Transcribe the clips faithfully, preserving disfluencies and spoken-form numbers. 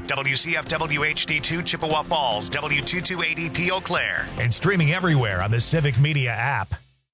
W C F W H D two Chippewa Falls, W two two eight E P Eau Claire, and streaming everywhere on the Civic Media app.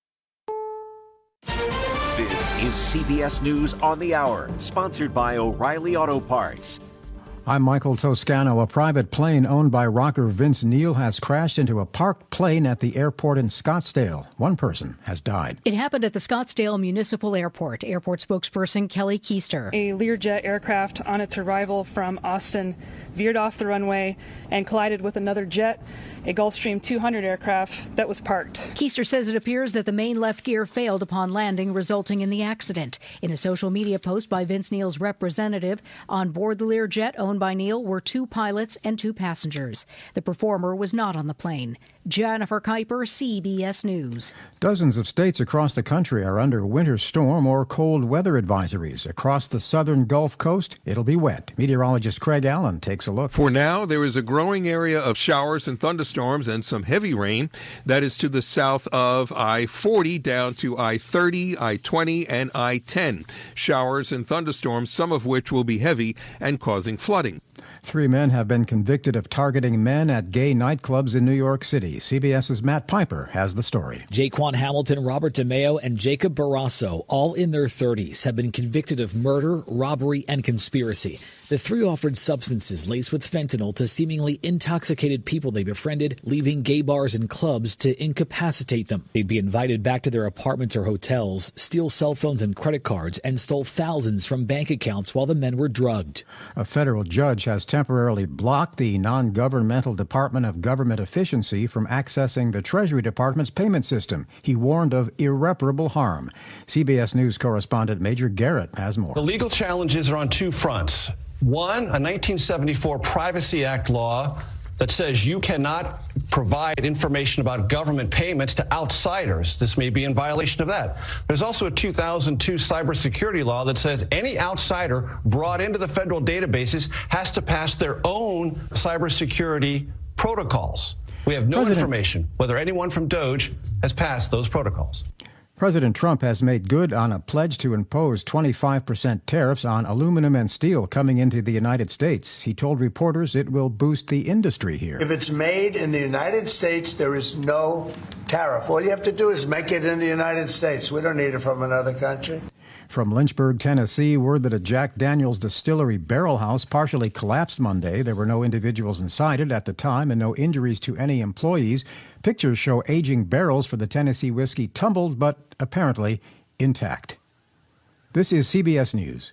This is C B S News on the Hour, sponsored by O'Reilly Auto Parts. I'm Michael Toscano. A private plane owned by rocker Vince Neil has crashed into a parked plane at the airport in Scottsdale. One person has died. It happened at the Scottsdale Municipal Airport. Airport spokesperson Kelly Keister. A Learjet aircraft on its arrival from Austin veered off the runway and collided with another jet, a Gulfstream two hundred aircraft that was parked. Keister says it appears that the main left gear failed upon landing, resulting in the accident. In a social media post by Vince Neil's representative, on board the Learjet owned by Neil were two pilots and two passengers. The performer was not on the plane. Jennifer Kuiper, C B S News. Dozens of states across the country are under winter storm or cold weather advisories. Across the southern Gulf Coast, it'll be wet. Meteorologist Craig Allen takes a look. For now, there is a growing area of showers and thunderstorms and some heavy rain. That is to the south of I forty down to I thirty, I twenty, and I ten. Showers and thunderstorms, some of which will be heavy and causing flooding. Three men have been convicted of targeting men at gay nightclubs in New York City. CBS's Matt Piper has the story. Jaquan Hamilton, Robert DeMeo, and Jacob Barrasso, all in their thirties, have been convicted of murder, robbery, and conspiracy. The three offered substances laced with fentanyl to seemingly intoxicated people they befriended, leaving gay bars and clubs to incapacitate them. They'd be invited back to their apartments or hotels, steal cell phones and credit cards, and stole thousands from bank accounts while the men were drugged. A federal judge has temporarily blocked the non-governmental Department of Government Efficiency from accessing the Treasury Department's payment system. He warned of irreparable harm. C B S News correspondent Major Garrett has more. The legal challenges are on two fronts. One, a nineteen seventy-four Privacy Act law that says you cannot provide information about government payments to outsiders. This may be in violation of that. There's also a two thousand two cybersecurity law that says any outsider brought into the federal databases has to pass their own cybersecurity protocols. We have no President, information whether anyone from DOJ has passed those protocols. President Trump has made good on a pledge to impose twenty-five percent tariffs on aluminum and steel coming into the United States. He told reporters it will boost the industry here. If it's made in the United States, there is no tariff. All you have to do is make it in the United States. We don't need it from another country. From Lynchburg, Tennessee, word that a Jack Daniel's distillery barrel house partially collapsed Monday. There were no individuals inside it at the time and no injuries to any employees. Pictures show aging barrels for the Tennessee whiskey tumbled, but apparently intact. This is C B S News.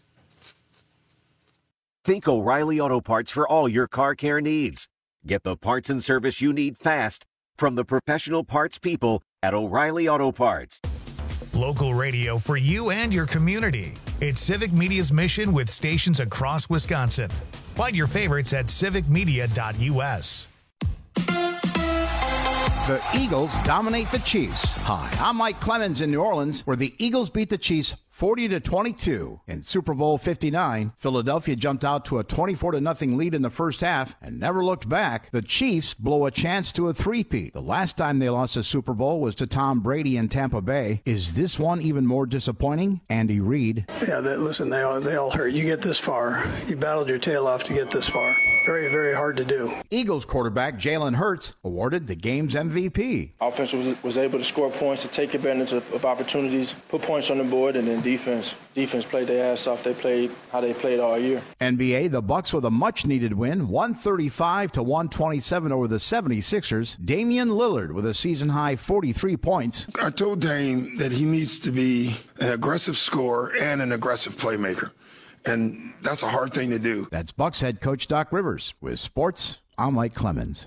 Think O'Reilly Auto Parts for all your car care needs. Get the parts and service you need fast from the professional parts people at O'Reilly Auto Parts. Local radio for you and your community. It's Civic Media's mission with stations across Wisconsin. Find your favorites at civic media dot U S. The Eagles dominate the Chiefs. Hi, I'm Mike Clemens in New Orleans, where the Eagles beat the Chiefs forty to twenty-two. In Super Bowl fifty-nine, Philadelphia jumped out to a twenty-four to nothing lead in the first half and never looked back. The Chiefs blow a chance to a three-peat. The last time they lost a Super Bowl was to Tom Brady in Tampa Bay. Is this one even more disappointing? Andy Reid. Yeah, they, listen, they all, they all hurt. You get this far. You battled your tail off to get this far. Very, very hard to do. Eagles quarterback Jalen Hurts awarded the game's M V P. Offense was, was able to score points, to take advantage of, of opportunities, put points on the board, and then defense. Defense played their ass off. They played how they played all year. N B A, the Bucks with a much-needed win, one thirty-five to one twenty-seven over the seventy-sixers. Damian Lillard with a season-high forty-three points. I told Dame that he needs to be an aggressive scorer and an aggressive playmaker. And that's a hard thing to do. That's Bucks head coach Doc Rivers. With sports, I'm Mike Clemens.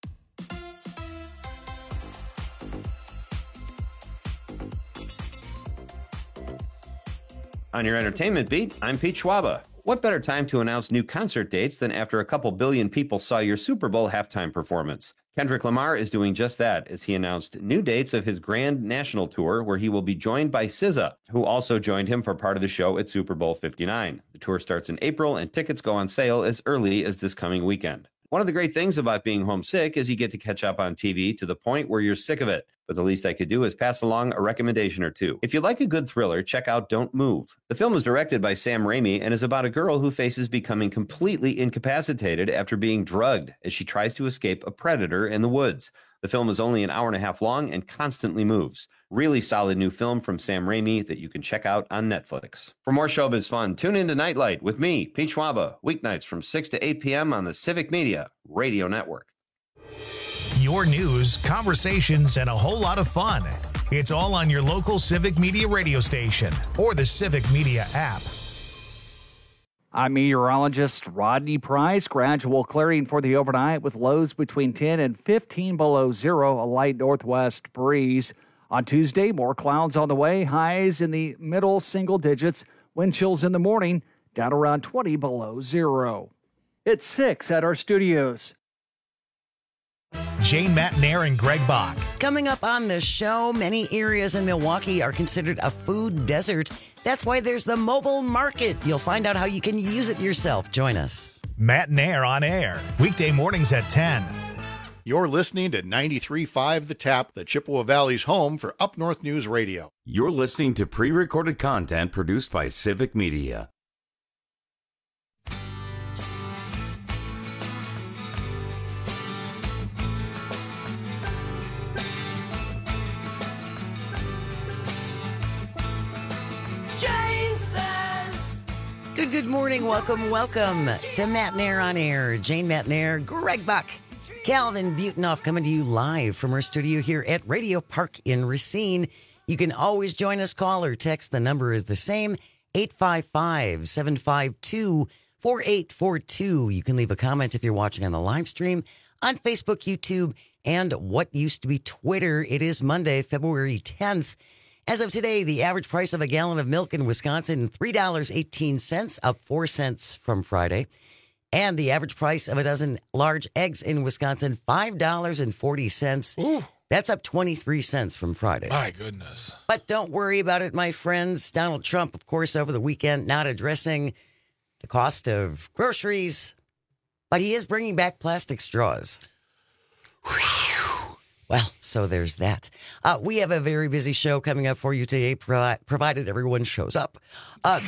On your entertainment beat, I'm Pete Schwaba. What better time to announce new concert dates than after a couple billion people saw your Super Bowl halftime performance? Kendrick Lamar is doing just that as he announced new dates of his grand national tour, where he will be joined by S Z A, who also joined him for part of the show at Super Bowl fifty-nine. The tour starts in April and tickets go on sale as early as this coming weekend. One of the great things about being homesick is you get to catch up on T V to the point where you're sick of it. But the least I could do is pass along a recommendation or two. If you like a good thriller, check out Don't Move. The film is directed by Sam Raimi and is about a girl who faces becoming completely incapacitated after being drugged as she tries to escape a predator in the woods. The film is only an hour and a half long and constantly moves. Really solid new film from Sam Raimi that you can check out on Netflix. For more showbiz fun, tune in to Nightlight with me, Pete Schwaba, weeknights from six to eight p.m. on the Civic Media Radio Network. Your news, conversations, and a whole lot of fun. It's all on your local Civic Media radio station or the Civic Media app. I'm meteorologist Rodney Price. Gradual clearing for the overnight with lows between ten and fifteen below zero, a light northwest breeze. On Tuesday, more clouds on the way, highs in the middle single digits, wind chills in the morning, down around twenty below zero. It's six at our studios. Jane Matnair and Greg Bach. Coming up on the show, many areas in Milwaukee are considered a food desert. That's why there's the mobile market. You'll find out how you can use it yourself. Join us. Matnair on air, weekday mornings at ten. You're listening to ninety-three point five The Tap, the Chippewa Valley's home for Up North News Radio. You're listening to pre-recorded content produced by Civic Media. Good, good morning. Welcome, welcome to Matnair on Air. Jane Matnair, Greg Buck, Calvin Butenoff coming to you live from our studio here at Radio Park in Racine. You can always join us, call or text. The number is the same, eight five five, seven five two, four eight four two. You can leave a comment if you're watching on the live stream on Facebook, YouTube, and what used to be Twitter. It is Monday, February tenth. As of today, the average price of a gallon of milk in Wisconsin, three dollars and eighteen cents, up four cents from Friday. And the average price of a dozen large eggs in Wisconsin, five dollars and forty cents. Ooh. That's up twenty-three cents from Friday. My goodness. But don't worry about it, my friends. Donald Trump, of course, over the weekend, not addressing the cost of groceries, but he is bringing back plastic straws. Well, so there's that. Uh, we have a very busy show coming up for you today, pro- provided everyone shows up. Uh,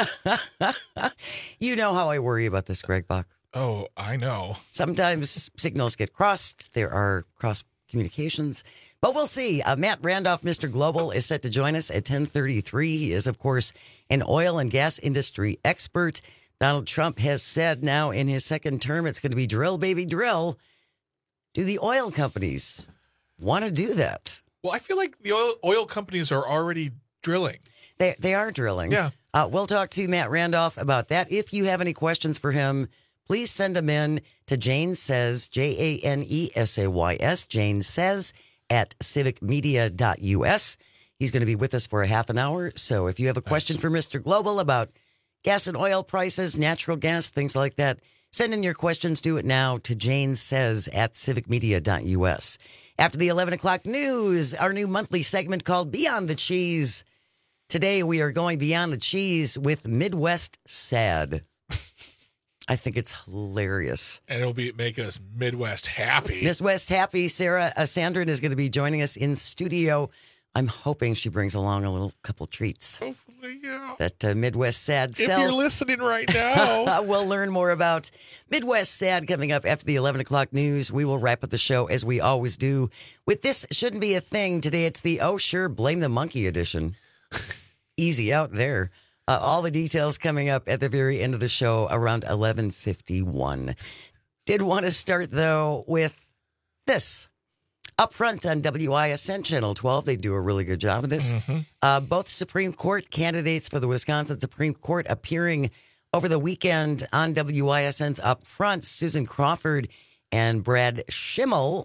you know how I worry about this, Greg Bach. Oh, I know. Sometimes signals get crossed. There are cross communications. But we'll see. Uh, Matt Randolph, Mister Global, is set to join us at ten thirty-three. He is, of course, an oil and gas industry expert. Donald Trump has said now in his second term it's going to be drill, baby, drill. Do the oil companies want to do that? Well, I feel like the oil, oil companies are already drilling. They they are drilling. Yeah. Uh, we'll talk to Matt Randolph about that. If you have any questions for him, please send them in to Jane Says, J A N E S A Y S, Jane Says, at civic media dot U S. He's going to be with us for a half an hour. So if you have a question nice. for Mister Global about gas and oil prices, natural gas, things like that, send in your questions. Do it now to Jane Says at civic media dot U S. After the eleven o'clock news, our new monthly segment called Beyond the Cheese. Today, we are going beyond the cheese with Midwest Sad. I think it's hilarious. And it'll be making us Midwest happy. Midwest happy. Sarah uh, Sandrin is going to be joining us in studio. I'm hoping she brings along a little couple treats. Hopefully, yeah. That uh, Midwest Sad sells. If you're listening right now. We'll learn more about Midwest Sad coming up after the eleven o'clock news. We will wrap up the show as we always do with This Shouldn't Be a Thing. Today it's the Oh Sure Blame the Monkey edition. Easy out there. Uh, all the details coming up at the very end of the show around eleven fifty-one. Did want to start, though, with this. Up front on W I S N Channel twelve, they do a really good job of this. Mm-hmm. Uh, both Supreme Court candidates for the Wisconsin Supreme Court appearing over the weekend on W I S N's Up Front. Susan Crawford and Brad Schimmel.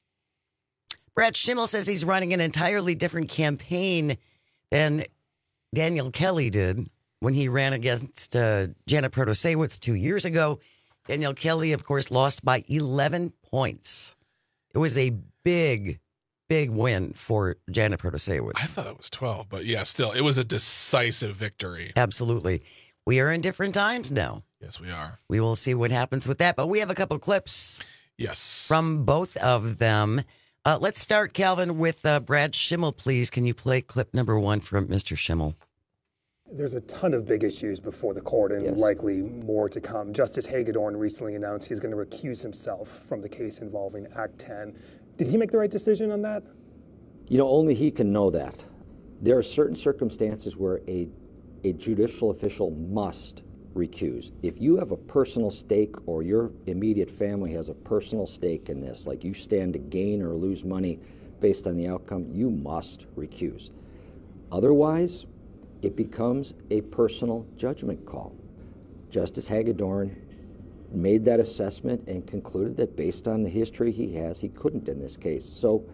Brad Schimmel says he's running an entirely different campaign than Daniel Kelly did when he ran against uh, Janet Protasiewicz two years ago. Daniel Kelly, of course, lost by eleven points. It was a big, big win for Janet Protasiewicz. I thought it was twelve, but yeah, still, it was a decisive victory. Absolutely. We are in different times now. Yes, we are. We will see what happens with that. But we have a couple clips. Yes. From both of them. Uh, let's start, Calvin, with uh, Brad Schimmel, please. Can you play clip number one from Mister Schimmel? There's a ton of big issues before the court and yes. likely more to come. Justice Hagedorn recently announced he's going to recuse himself from the case involving Act ten. Did he make the right decision on that? You know, only he can know that. There are certain circumstances where a, a judicial official must recuse. If you have a personal stake or your immediate family has a personal stake in this, like you stand to gain or lose money based on the outcome, you must recuse. Otherwise, it becomes a personal judgment call. Justice Hagedorn made that assessment and concluded that based on the history he has, he couldn't in this case. So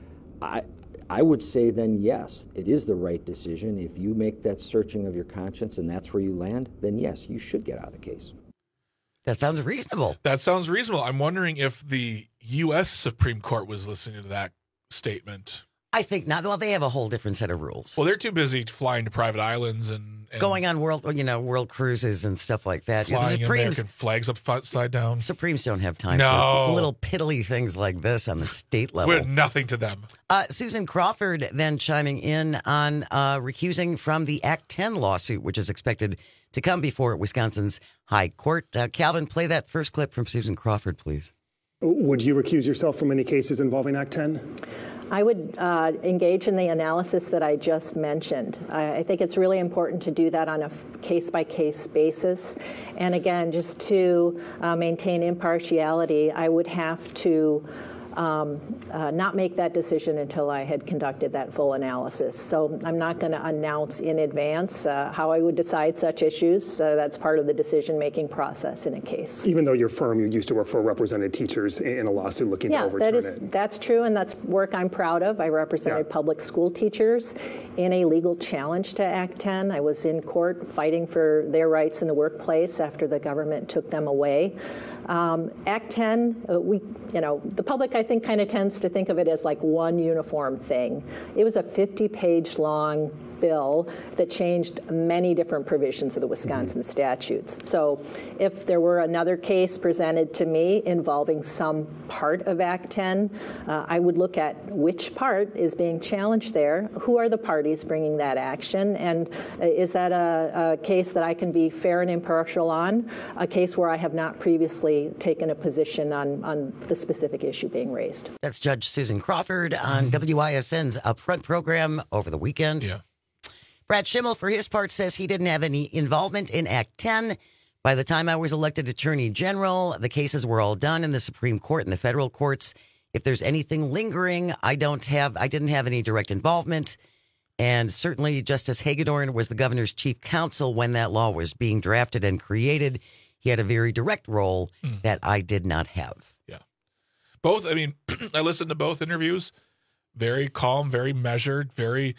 I I would say then, yes, it is the right decision. If you make that searching of your conscience and that's where you land, then yes, you should get out of the case. That sounds reasonable. That sounds reasonable. I'm wondering if the U S Supreme Court was listening to that statement. I think not. Well, they have a whole different set of rules. Well, they're too busy flying to private islands and, and going on world, you know, world cruises and stuff like that. Flying American flags upside down. Supremes don't have time no. for little piddly things like this on the state level. We're nothing to them. Uh, Susan Crawford then chiming in on uh, recusing from the Act ten lawsuit, which is expected to come before Wisconsin's High Court. Uh, Calvin, play that first clip from Susan Crawford, please. Would you recuse yourself from any cases involving Act ten? I would uh, engage in the analysis that I just mentioned. I, I think it's really important to do that on a case-by-case basis. And again, just to uh, maintain impartiality, I would have to um, uh, not make that decision until I had conducted that full analysis. So I'm not going to announce in advance uh, how I would decide such issues. Uh, that's part of the decision-making process in a case. Even though your firm, you used to work for represented teachers in a lawsuit looking yeah, to overturn that is, it. That's true, and that's work I'm proud of. I represented yeah. public school teachers in a legal challenge to Act ten. I was in court fighting for their rights in the workplace after the government took them away. Um, Act ten, uh, we, you know, the public, I think, kind of tends to think of it as like one uniform thing. It was a fifty-page long bill that changed many different provisions of the Wisconsin mm-hmm. statutes. So if there were another case presented to me involving some part of Act ten, uh, I would look at which part is being challenged there, who are the parties bringing that action, and uh, is that a, a case that I can be fair and impartial on, a case where I have not previously taken a position on, on the specific issue being raised. That's Judge Susan Crawford on mm-hmm. W I S N's Upfront program over the weekend. Yeah. Brad Schimmel, for his part, says he didn't have any involvement in Act ten. By the time I was elected Attorney General, the cases were all done in the Supreme Court and the federal courts. If there's anything lingering, I don't have, I didn't have any direct involvement. And certainly Justice Hagedorn was the governor's chief counsel when that law was being drafted and created. He had a very direct role mm. that I did not have. Yeah. Both, I mean, I listened to both interviews. Very calm, very measured, very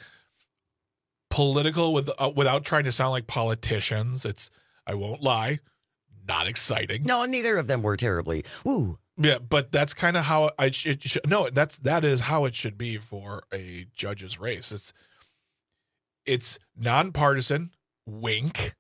political with uh, without trying to sound like politicians. It's, I won't lie, not exciting. No, neither of them were terribly. Ooh. Yeah, but that's kind of how I should, should. No, that's that is how it should be for a judge's race. It's it's nonpartisan. Wink.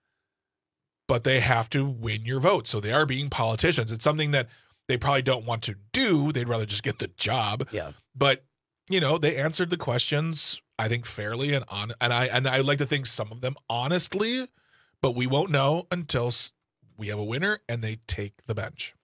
But they have to win your vote. So they are being politicians. It's something that they probably don't want to do. They'd rather just get the job. Yeah. But, you know, they answered the questions, I think, fairly and on. And I and I like to think some of them honestly, but we won't know until we have a winner and they take the bench.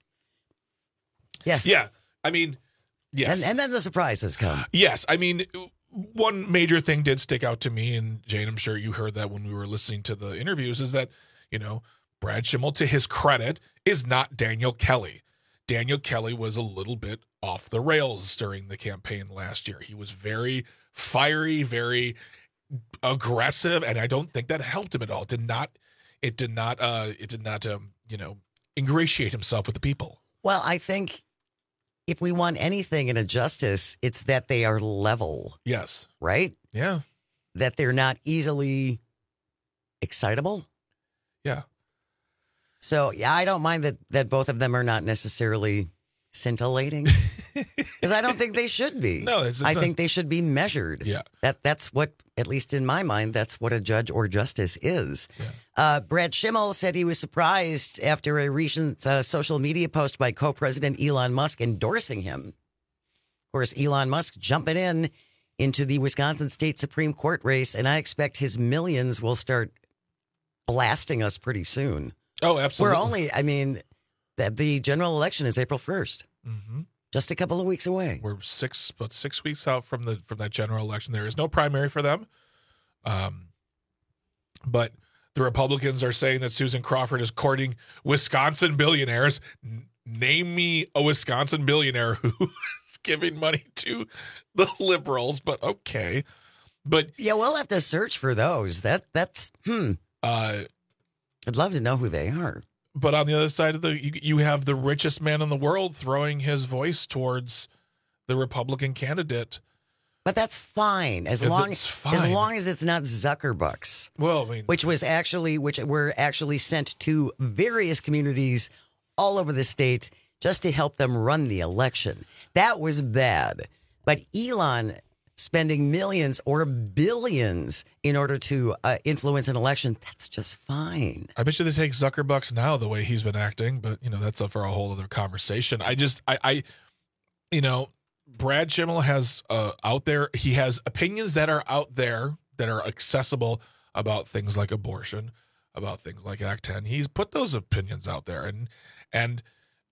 Yes. Yeah. I mean, yes. And, and then the surprises come. Yes. I mean, one major thing did stick out to me, and Jane, I'm sure you heard that when we were listening to the interviews, is that, you know, Brad Schimmel, to his credit, is not Daniel Kelly. Daniel Kelly was a little bit off the rails during the campaign last year. He was very fiery, very aggressive, and I don't think that helped him at all. It did not, it did not, uh, it did not, um, you know, ingratiate himself with the people. Well, I think if we want anything in a justice, it's that they are level. Yes. Right? Yeah. That they're not easily excitable. Yeah. So, yeah, I don't mind that, that both of them are not necessarily scintillating, because I don't think they should be. No, it's, it's I a, think they should be measured. Yeah. That That's what, at least in my mind, that's what a judge or justice is. Yeah. Uh, Brad Schimmel said he was surprised after a recent uh, social media post by co-president Elon Musk endorsing him. Of course, Elon Musk jumping in into the Wisconsin State Supreme Court race, and I expect his millions will start blasting us pretty soon. Oh, absolutely. We're only, I mean, the, the general election is April first. Mm-hmm. Just a couple of weeks away. We're six, about six weeks out from the from that general election. There is no primary for them, um, but the Republicans are saying that Susan Crawford is courting Wisconsin billionaires. N- name me a Wisconsin billionaire who is giving money to the liberals. But okay, but yeah, we'll have to search for those. That that's hmm. Uh, I'd love to know who they are. But on the other side of the, you, you have the richest man in the world throwing his voice towards the Republican candidate. But that's fine as If long it's fine. as long as it's not Zuckerbucks. Well, I mean, which was actually which were actually sent to various communities all over the state just to help them run the election. That was bad. But Elon spending millions or billions in order to uh, influence an election, that's just fine. I bet you they take Zuckerbucks now the way he's been acting, but you know that's up for a whole other conversation. I just, I, I you know, Brad Schimmel has uh, out there. He has opinions that are out there that are accessible about things like abortion, about things like Act ten. He's put those opinions out there, and and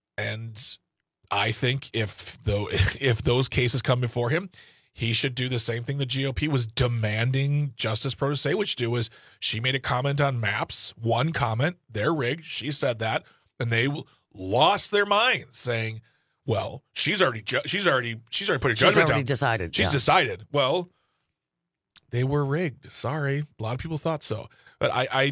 and I think if though if those cases come before him, he should do the same thing the G O P was demanding Justice Protasiewicz do. Was she made a comment on maps, one comment, they're rigged. She said that, and they lost their minds, saying, "Well, she's already ju- she's already she's already put a She's judgment already down. decided. She's yeah. decided." Well, they were rigged. Sorry, a lot of people thought so, but I I,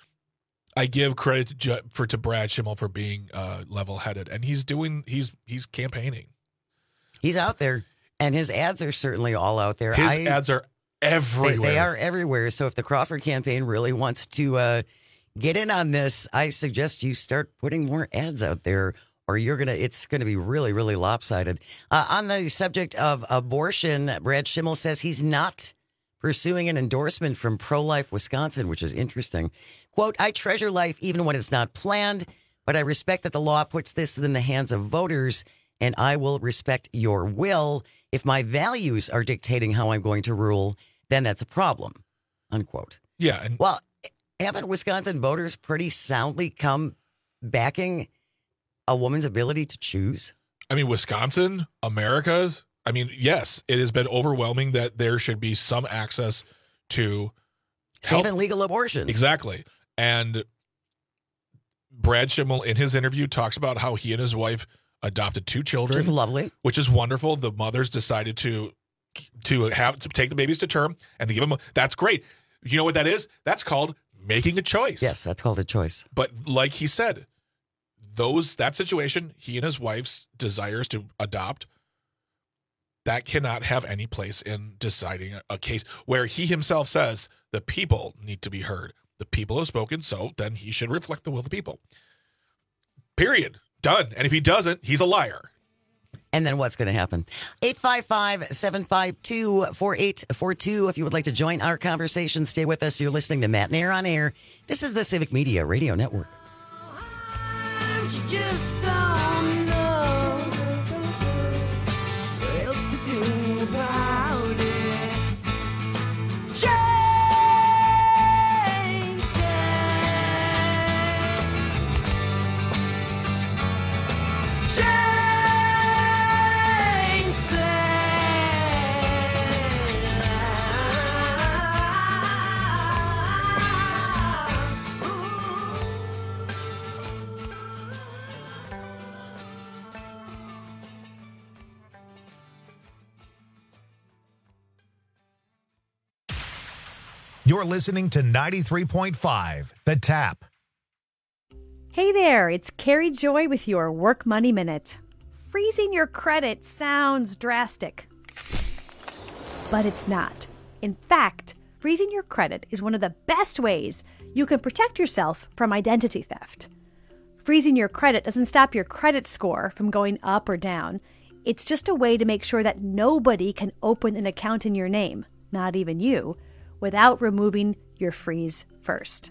I give credit to Ju- for to Brad Schimmel for being uh, level-headed, and he's doing he's he's campaigning. He's out there. And his ads are certainly all out there. His I, ads are everywhere. They, they are everywhere. So if the Crawford campaign really wants to uh, get in on this, I suggest you start putting more ads out there, or you're gonna. It's gonna be really, really lopsided. Uh, on the subject of abortion, Brad Schimmel says he's not pursuing an endorsement from Pro-Life Wisconsin, which is interesting. Quote, "I treasure life even when it's not planned, but I respect that the law puts this in the hands of voters, and I will respect your will. If my values are dictating how I'm going to rule, then that's a problem," unquote. Yeah. And- well, haven't Wisconsin voters pretty soundly come backing a woman's ability to choose? I mean, Wisconsin, America's, I mean, yes, it has been overwhelming that there should be some access to safe and legal abortions. Exactly. And Brad Schimmel, in his interview, talks about how he and his wife adopted two children, which is lovely, which is wonderful. The mothers decided to to have to take the babies to term and to give them. That's great. You know what that is? That's called making a choice. Yes, that's called a choice. But like he said, those that situation, he and his wife's desires to adopt, that cannot have any place in deciding a, a case where he himself says the people need to be heard. The people have spoken, so then he should reflect the will of the people. Period. Done. And if he doesn't, he's a liar. And then what's going to happen? eight five five, seven five two, four eight four two. If you would like to join our conversation, stay with us. You're listening to Matt Nair on Air. This is the Civic Media Radio Network. Just don't know what else to do about it. You're listening to ninety-three point five, The Tap. Hey there, it's Carrie Joy with your Work Money Minute. Freezing your credit sounds drastic, but it's not. In fact, freezing your credit is one of the best ways you can protect yourself from identity theft. Freezing your credit doesn't stop your credit score from going up or down. It's just a way to make sure that nobody can open an account in your name, not even you, without removing your freeze first.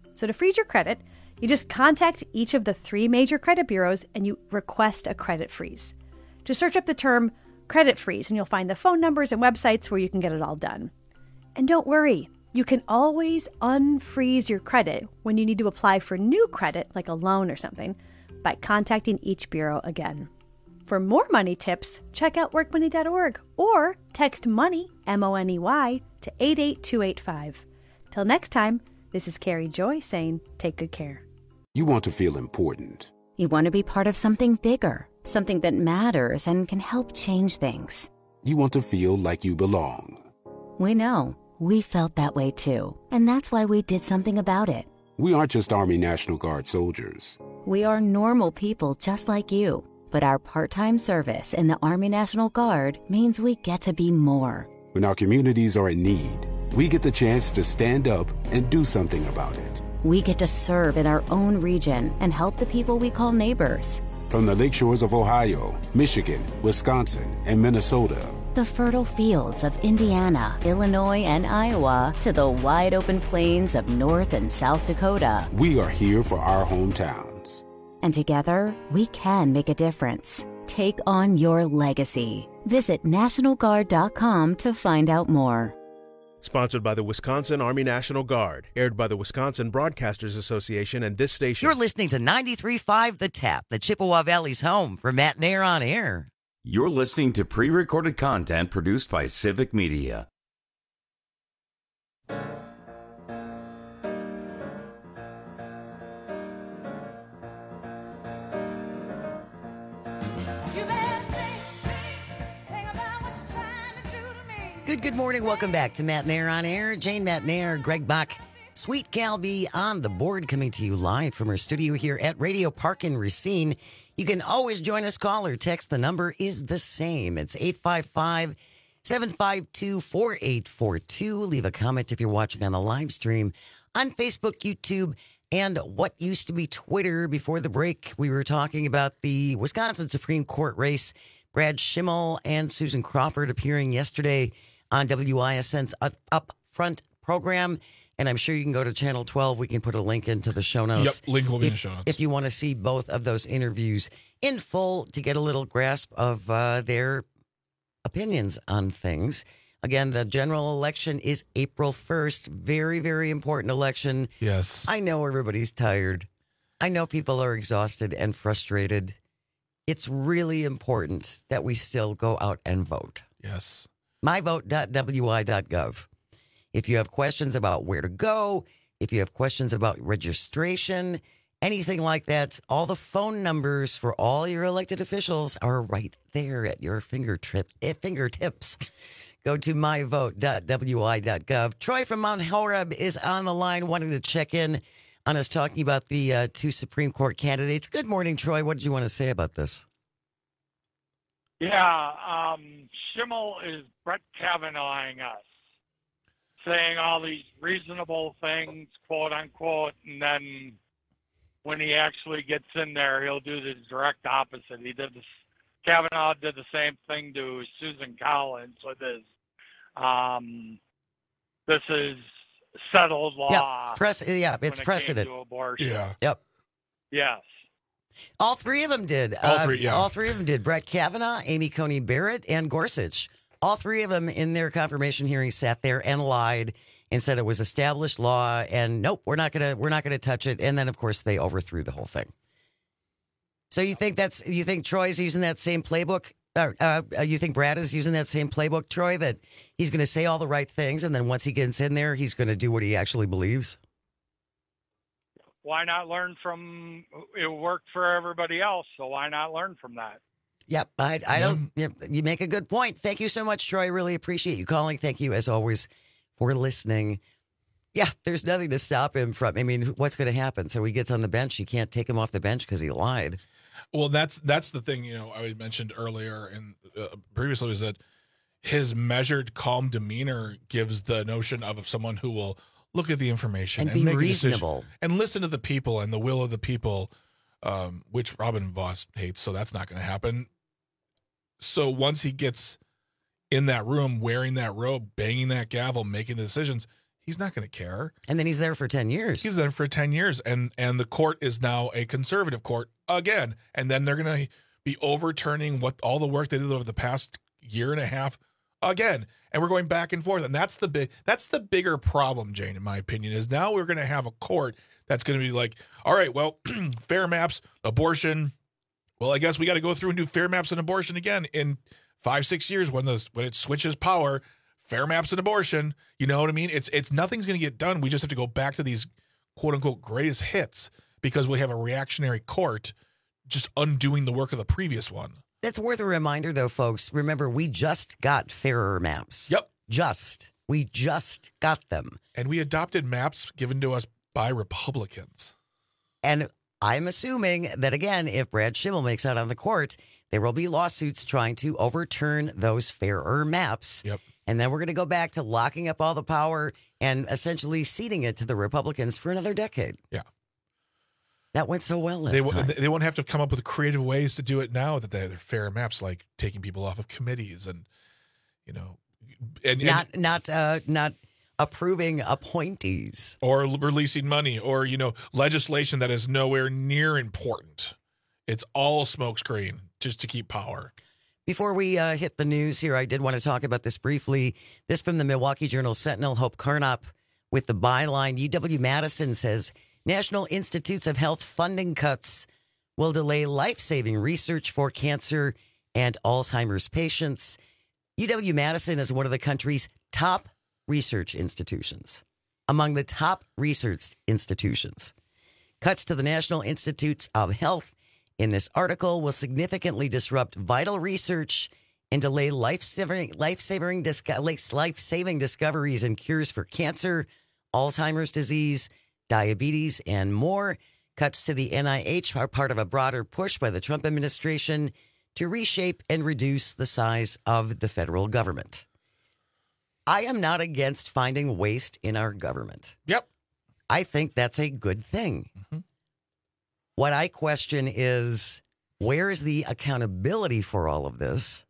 So to freeze your credit, you just contact each of the three major credit bureaus and you request a credit freeze. Just search up the term credit freeze and you'll find the phone numbers and websites where you can get it all done. And don't worry, you can always unfreeze your credit when you need to apply for new credit, like a loan or something, by contacting each bureau again. For more money tips, check out work money dot org or text MONEY, M O N E Y, to eight eight two eight five. Till next time, this is Carrie Joy saying take good care. You want to feel important. You want to be part of something bigger, something that matters and can help change things. You want to feel like you belong. We know. We felt that way too. And that's why we did something about it. We aren't just Army National Guard soldiers. We are normal people just like you. But our part-time service in the Army National Guard means we get to be more. When our communities are in need, we get the chance to stand up and do something about it. We get to serve in our own region and help the people we call neighbors. From the lakeshores of Ohio, Michigan, Wisconsin, and Minnesota, the fertile fields of Indiana, Illinois, and Iowa, to the wide open plains of North and South Dakota, we are here for our hometowns. And together, we can make a difference. Take on your legacy. Visit National Guard dot com to find out more. Sponsored by the Wisconsin Army National Guard. Aired by the Wisconsin Broadcasters Association and this station. You're listening to ninety-three point five The Tap, the Chippewa Valley's home for Matt Nair on Air. You're listening to pre-recorded content produced by Civic Media. Good, good morning. Welcome back to Matt Nair on Air. Jane Matt Nair, Greg Bach, Sweet Calby on the board, coming to you live from our studio here at Radio Park in Racine. You can always join us, call or text. The number is the same. It's eight five five, seven five two, four eight four two. Leave a comment if you're watching on the live stream on Facebook, YouTube, and what used to be Twitter. Before the break, we were talking about the Wisconsin Supreme Court race. Brad Schimmel and Susan Crawford appearing yesterday on W I S N's Up Front program. And I'm sure you can go to Channel twelve. We can put a link into the show notes. Yep, link will be if, in the show notes. If you want to see both of those interviews in full to get a little grasp of uh, their opinions on things. Again, the general election is April first. Very, very important election. Yes. I know everybody's tired. I know people are exhausted and frustrated. It's really important that we still go out and vote. Yes. my vote dot w i dot gov. If you have questions about where to go, if you have questions about registration, anything like that, all the phone numbers for all your elected officials are right there at your fingertip, fingertips. Go to my vote dot w i dot gov. Troy from Mount Horeb is on the line wanting to check in on us talking about the uh, two Supreme Court candidates. Good morning, Troy. What did you want to say about this? Yeah, um, Schimmel is Brett Kavanaughing us, saying all these reasonable things, quote unquote, and then when he actually gets in there, he'll do the direct opposite. He did this. Kavanaugh did the same thing to Susan Collins with his. Um, this is settled law. Yeah, Press, yeah it's it precedent. Came to abortion. Yeah. Yep. Yes. All three of them did. All three, uh, yeah. All three of them did. Brett Kavanaugh, Amy Coney Barrett, and Gorsuch. All three of them in their confirmation hearing sat there and lied and said it was established law and nope, we're not gonna we're not gonna touch it. And then of course they overthrew the whole thing. So you think that's you think Troy's using that same playbook? Uh, uh, you think Brad is using that same playbook, Troy? That he's going to say all the right things, and then once he gets in there, he's going to do what he actually believes. Why not learn from it? Worked for everybody else, so why not learn from that? Yep, I, I don't. You make a good point. Thank you so much, Troy. Really appreciate you calling. Thank you, as always, for listening. Yeah, there's nothing to stop him from. I mean, what's going to happen? So he gets on the bench. You can't take him off the bench because he lied. Well, that's that's the thing. You know, I mentioned earlier and uh, previously was that his measured, calm demeanor gives the notion of, of someone who will look at the information and, and be make reasonable a decision and listen to the people and the will of the people, um, which Robin Vos hates. So that's not going to happen. So once he gets in that room, wearing that robe, banging that gavel, making the decisions, He's not going to care. And then he's there for ten years. He's there for ten years. And, and the court is now a conservative court again. And then they're going to be overturning what all the work they did over the past year and a half again. And we're going back and forth. And that's the big, that's the bigger problem, Jane, in my opinion, is now we're going to have a court that's going to be like, all right, well, fair maps, abortion. Well, I guess we got to go through and do fair maps and abortion again in five, six years when the when it switches power. Fair maps and abortion. You know what I mean? It's it's nothing's going to get done. We just have to go back to these quote unquote greatest hits because we have a reactionary court just undoing the work of the previous one. That's worth a reminder, though, folks. Remember, we just got fairer maps. Yep. Just. We just got them. And we adopted maps given to us by Republicans. And I'm assuming that, again, if Brad Schimmel makes out on the court, there will be lawsuits trying to overturn those fairer maps. Yep. And then we're going to go back to locking up all the power and essentially ceding it to the Republicans for another decade. Yeah. That went so well last they, time. They won't have to come up with creative ways to do it now that they're fair maps, like taking people off of committees and, you know, and, not and, not uh, not approving appointees or releasing money or, you know, legislation that is nowhere near important. It's all smokescreen just to keep power. Before we uh, hit the news here, I did want to talk about this briefly. This from the Milwaukee Journal Sentinel, Hope Carnop with the byline. U W-Madison says National Institutes of Health funding cuts will delay life-saving research for cancer and Alzheimer's patients. U W-Madison is one of the country's top research institutions. Among the top research institutions. Cuts to the National Institutes of Health in this article will significantly disrupt vital research and delay life-saving, life-saving, life-saving discoveries and cures for cancer, Alzheimer's disease, diabetes, and more. Cuts to the N I H are part of a broader push by the Trump administration to reshape and reduce the size of the federal government. I am not against finding waste in our government. Yep. I think that's a good thing. Mm-hmm. What I question is, where is the accountability for all of this?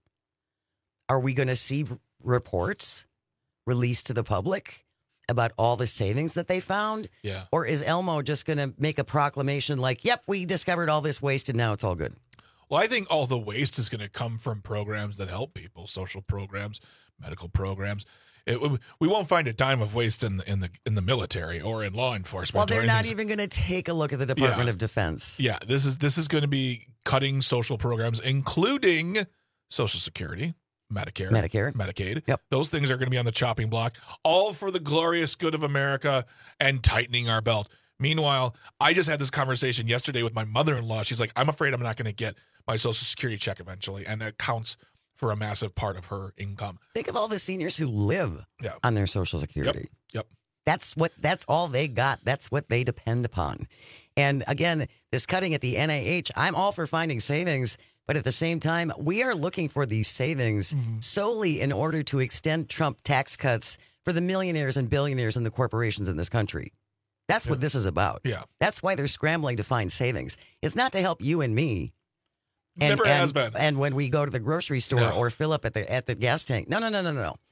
Are we going to see reports released to the public about all the savings that they found? Yeah. Or is Elmo just going to make a proclamation like, yep, we discovered all this waste and now it's all good? Well, I think all the waste is going to come from programs that help people, social programs, medical programs. It, we won't find a dime of waste in the in the in the military or in law enforcement. Well, they're not even going to take a look at the Department yeah. of Defense. Yeah, this is this is going to be cutting social programs, including Social Security, Medicare, Medicare, Medicaid. Yep. Those things are going to be on the chopping block, all for the glorious good of America and tightening our belt. Meanwhile, I just had this conversation yesterday with my mother-in-law. She's like, I'm afraid I'm not going to get my Social Security check eventually, and that counts for a massive part of her income. Think of all the seniors who live yeah. on their Social Security. Yep. Yep. That's what. That's all they got. That's what they depend upon. And again, this cutting at the N I H, I'm all for finding savings, but at the same time, we are looking for these savings mm-hmm. solely in order to extend Trump tax cuts for the millionaires and billionaires and the corporations in this country. That's yeah. what this is about. Yeah. That's why they're scrambling to find savings. It's not to help you and me. And, Never and, has been. And when we go to the grocery store no. or fill up at the at the gas tank. No, no, no, no, no.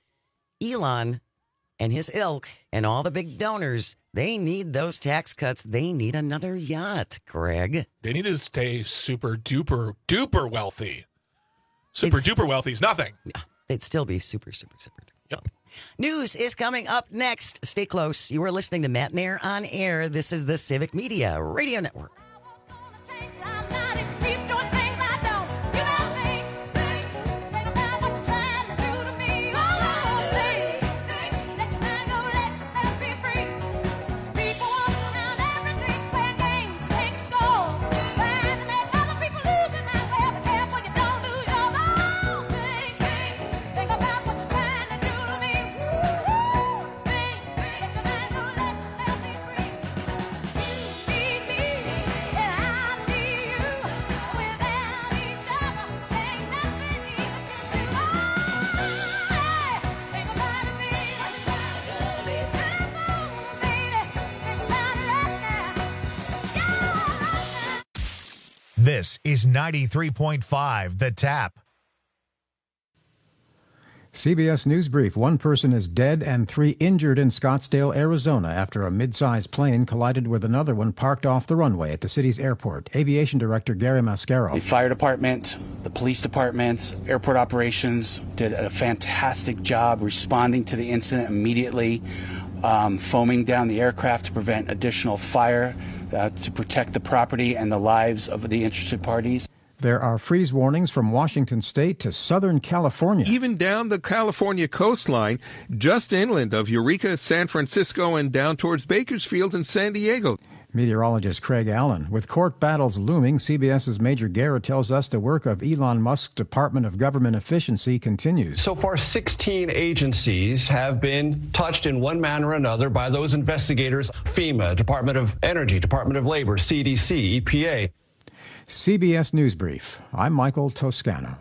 Elon and his ilk and all the big donors, they need those tax cuts. They need another yacht, Greg. They need to stay super duper duper wealthy. Super it's, duper wealthy is nothing. Yeah, they'd still be super, super, super duper. Yep. News is coming up next. Stay close. You are listening to Matt Nair on Air. This is the Civic Media Radio Network. This is ninety-three point five The Tap. C B S News Brief. One person is dead and three injured in Scottsdale, Arizona, after a mid-sized plane collided with another one parked off the runway at the city's airport. Aviation Director Gary Mascaro. The fire department, the police department, airport operations did a fantastic job responding to the incident immediately, um, foaming down the aircraft to prevent additional fire, uh, to protect the property and the lives of the interested parties. There are freeze warnings from Washington State to Southern California. Even down the California coastline, just inland of Eureka, San Francisco, and down towards Bakersfield and San Diego. Meteorologist Craig Allen. With court battles looming, CBS's Major Garrett tells us the work of Elon Musk's Department of Government Efficiency continues. So far, sixteen agencies have been touched in one manner or another by those investigators: FEMA, Department of Energy, Department of Labor, C D C, E P A. C B S News Brief. I'm Michael Toscano.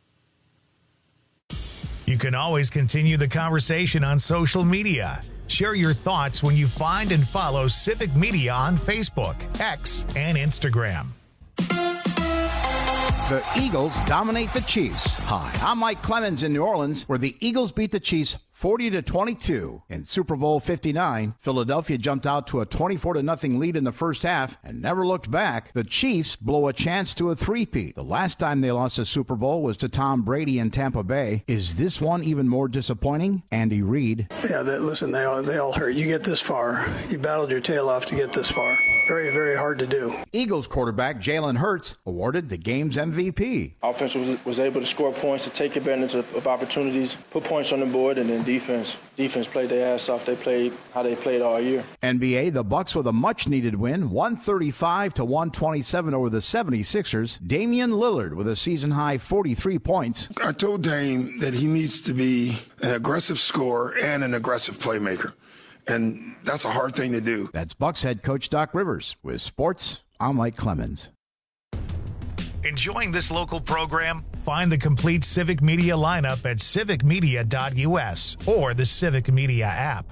You can always continue the conversation on social media. Share your thoughts when you find and follow Civic Media on Facebook, X, and Instagram. The Eagles dominate the Chiefs. Hi, I'm Mike Clemens in New Orleans, where the Eagles beat the Chiefs forty to twenty-two. In Super Bowl fifty-nine, Philadelphia jumped out to a twenty-four to nothing lead in the first half and never looked back. The Chiefs blow a chance to a three-peat. The last time they lost a Super Bowl was to Tom Brady in Tampa Bay. Is this one even more disappointing? Andy Reid. Yeah, they, listen, they all, they all hurt. You get this far. You battled your tail off to get this far. Very, very hard to do. Eagles quarterback Jalen Hurts awarded the game's M V P. Offense was, was able to score points, to take advantage of, of opportunities, put points on the board, and then defense. Defense played their ass off. They played how they played all year. N B A, the Bucks with a much-needed win, one thirty-five to one twenty-seven over the seventy-sixers. Damian Lillard with a season-high forty-three points. I told Dame that he needs to be an aggressive scorer and an aggressive playmaker. And that's a hard thing to do. That's Bucks head coach Doc Rivers. With sports, I'm Mike Clemens. Enjoying this local program? Find the complete Civic Media lineup at civic media dot u s or the Civic Media app.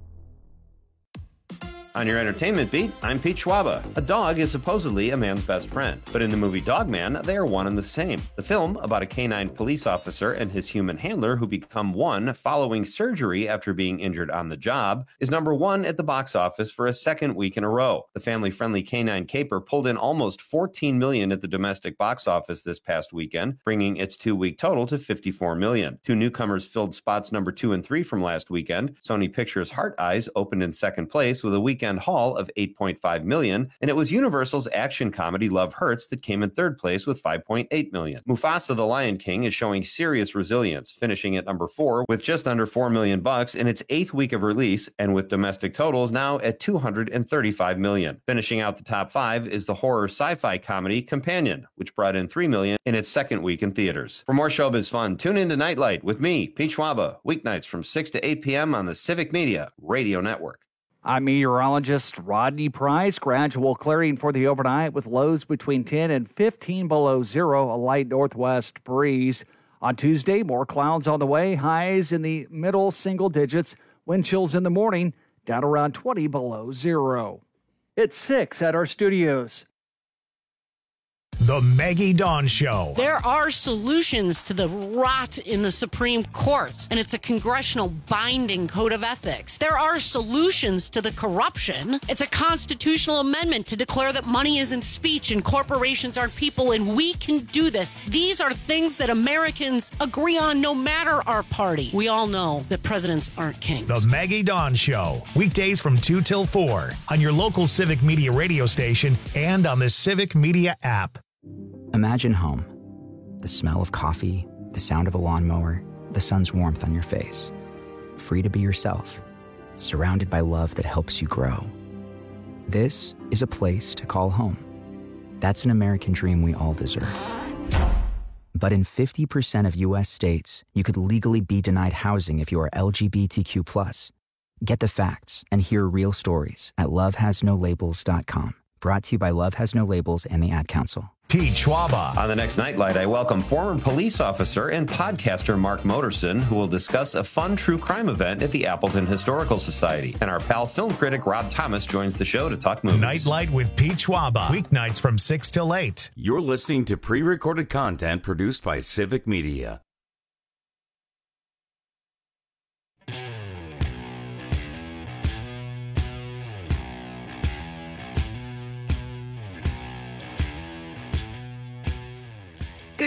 On your entertainment beat, I'm Pete Schwaba. A dog is supposedly a man's best friend, but in the movie Dogman, they are one and the same. The film, about a canine police officer and his human handler who become one following surgery after being injured on the job, is number one at the box office for a second week in a row. The family-friendly canine caper pulled in almost fourteen million dollars at the domestic box office this past weekend, bringing its two-week total to fifty-four million dollars. Two newcomers filled spots number two and three from last weekend. Sony Pictures' Heart Eyes opened in second place with a weekend haul of eight point five million dollars, and it was Universal's action comedy Love Hurts that came in third place with five point eight million dollars. Mufasa the Lion King is showing serious resilience, finishing at number four with just under four million bucks in its eighth week of release, and with domestic totals now at two hundred thirty-five million dollars. Finishing out the top five is the horror sci-fi comedy Companion, which brought in three million dollars in its second week in theaters. For more showbiz fun, tune in to Nightlight with me, Pete Schwaba, weeknights from six to eight p.m. on the Civic Media Radio Network. I'm meteorologist Rodney Price. Gradual clearing for the overnight with lows between ten and fifteen below zero, a light northwest breeze. On Tuesday, more clouds on the way, highs in the middle single digits, wind chills in the morning, down around twenty below zero. It's six at our studios. The Maggie Dawn Show. There are solutions to the rot in the Supreme Court, and it's a congressional binding code of ethics. There are solutions to the corruption. It's a constitutional amendment to declare that money isn't speech and corporations aren't people, and we can do this. These are things that Americans agree on no matter our party. We all know that presidents aren't kings. The Maggie Dawn Show. Weekdays from two till four on your local Civic Media radio station and on the Civic Media app. Imagine home. The smell of coffee, the sound of a lawnmower, the sun's warmth on your face. Free to be yourself, surrounded by love that helps you grow. This is a place to call home. That's an American dream we all deserve. But in fifty percent of U S states, you could legally be denied housing if you are L G B T Q plus. Get the facts and hear real stories at love has no labels dot com. Brought to you by Love Has No Labels and the Ad Council. Pete Schwaba. On the next Nightlight, I welcome former police officer and podcaster Mark Moterson, who will discuss a fun true crime event at the Appleton Historical Society. And our pal film critic Rob Thomas joins the show to talk movies. Nightlight with Pete Schwaba. Weeknights from six till eight. You're listening to pre-recorded content produced by Civic Media.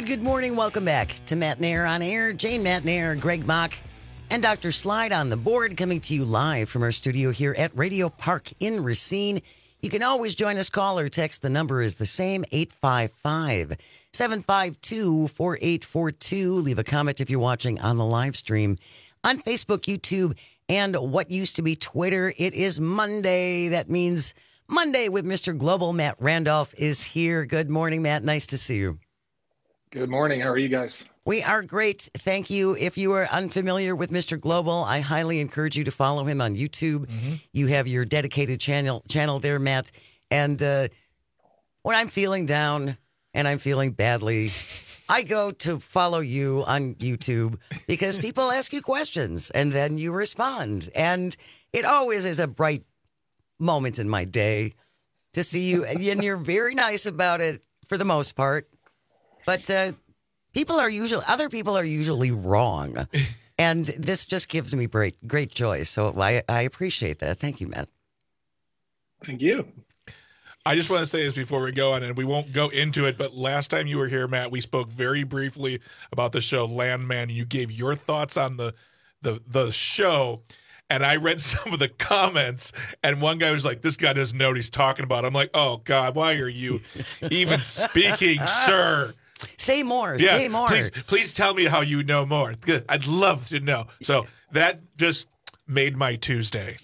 Good, good morning. Welcome back to Matt Nair on Air. Jane Matt Nair, Greg Mock, and Doctor Slide on the board, coming to you live from our studio here at Radio Park in Racine. You can always join us, call or text. The number is the same, eight five five, seven five two, four eight four two. Leave a comment if you're watching on the live stream on Facebook, YouTube, and what used to be Twitter. It is Monday. That means Monday with Mister Global. Matt Randolph is here. Good morning, Matt. Nice to see you. Good morning. How are you guys? We are great. Thank you. If you are unfamiliar with Mister Global, I highly encourage you to follow him on YouTube. Mm-hmm. You have your dedicated channel channel there, Matt. And uh, when I'm feeling down and I'm feeling badly, I go to follow you on YouTube because people ask you questions and then you respond. And it always is a bright moment in my day to see you. And you're very nice about it for the most part. But uh, people are usually, other people are usually wrong. And this just gives me great, great joy. So I, I appreciate that. Thank you, Matt. Thank you. I just want to say this before we go on, and we won't go into it, but last time you were here, Matt, we spoke very briefly about the show Landman, and you gave your thoughts on the the the show. And I read some of the comments, and one guy was like, this guy doesn't know what he's talking about. I'm like, oh, God, why are you even speaking, sir? Say more. Yeah, say more. Please, please tell me how you know more. Good. I'd love to know. So that just made my Tuesday.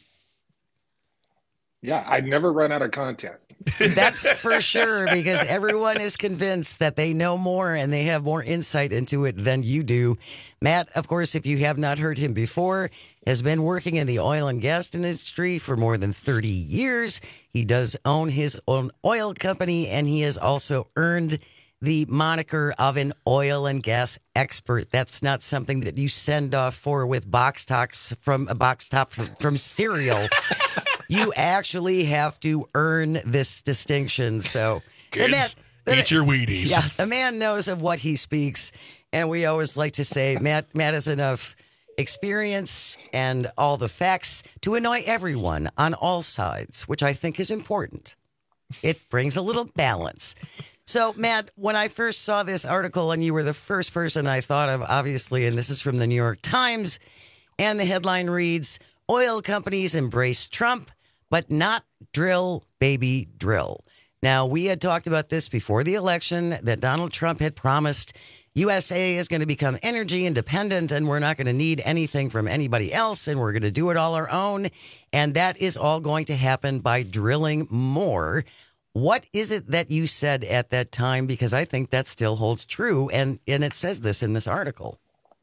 Yeah, I'd never run out of content. That's for sure, because everyone is convinced that they know more and they have more insight into it than you do. Matt, of course, if you have not heard him before, has been working in the oil and gas industry for more than thirty years. He does own his own oil company, and he has also earned the moniker of an oil and gas expert. That's not something that you send off for with box tops from a box top from, from cereal. You actually have to earn this distinction. So, Kids, the man, the, eat your Wheaties. Yeah, the man knows of what he speaks, and we always like to say Matt Matt has enough experience and all the facts to annoy everyone on all sides, which I think is important. It brings a little balance. So, Matt, when I first saw this article, and you were the first person I thought of, obviously, and this is from the New York Times, and the headline reads, "Oil companies embrace Trump, but not drill, baby, drill." Now, we had talked about this before the election, that Donald Trump had promised U S A is going to become energy independent, and we're not going to need anything from anybody else, and we're going to do it all our own. And that is all going to happen by drilling more. What is it that you said at that time? Because I think that still holds true, and, and it says this in this article.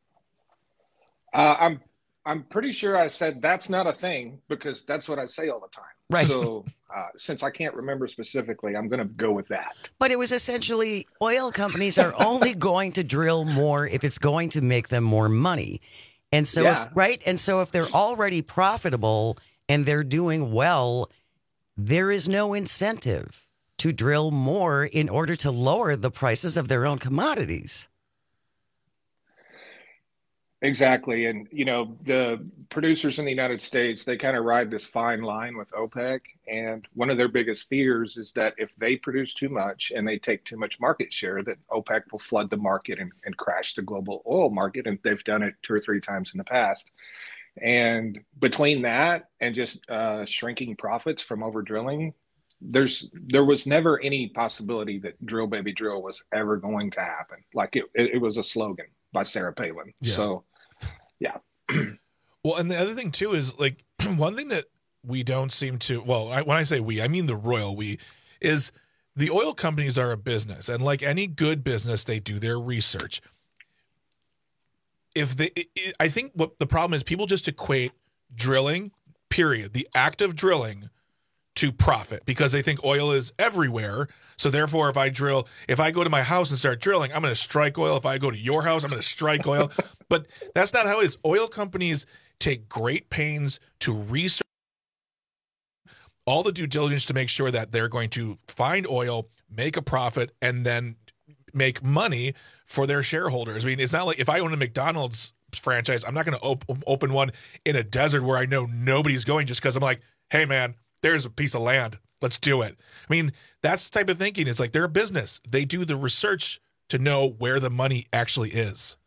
Uh, I'm I'm pretty sure I said that's not a thing, because that's what I say all the time. Right. So uh, since I can't remember specifically, I'm going to go with that. But it was essentially oil companies are only going to drill more if it's going to make them more money. And so, Yeah. if, right? And so if they're already profitable and they're doing well, there is no incentive to drill more in order to lower the prices of their own commodities. Exactly. And, you know, the producers in the United States, they kind of ride this fine line with OPEC. And one of their biggest fears is that if they produce too much and they take too much market share, that OPEC will flood the market and, and crash the global oil market. And they've done it two or three times in the past. And between that and just uh, shrinking profits from over drilling, there's there was never any possibility that drill baby drill was ever going to happen. Like it, it, it was a slogan by Sarah Palin. Yeah. So, yeah. Well, and the other thing too is like one thing that we don't seem to, well, I, when I say we, I mean the royal we, is the oil companies are a business, and like any good business, they do their research. If they, it, it, I think what the problem is, people just equate drilling, period, the act of drilling, to profit, because they think oil is everywhere. So therefore, if I drill, if I go to my house and start drilling, I'm going to strike oil. If I go to your house, I'm going to strike oil. But that's not how it is. Oil companies take great pains to research all the due diligence to make sure that they're going to find oil, make a profit, and then make money for their shareholders. I mean, it's not like if I own a McDonald's franchise, I'm not going to op- open one in a desert where I know nobody's going just because I'm like, hey, man, there's a piece of land. Let's do it. I mean, that's the type of thinking. It's like they're a business. They do the research to know where the money actually is.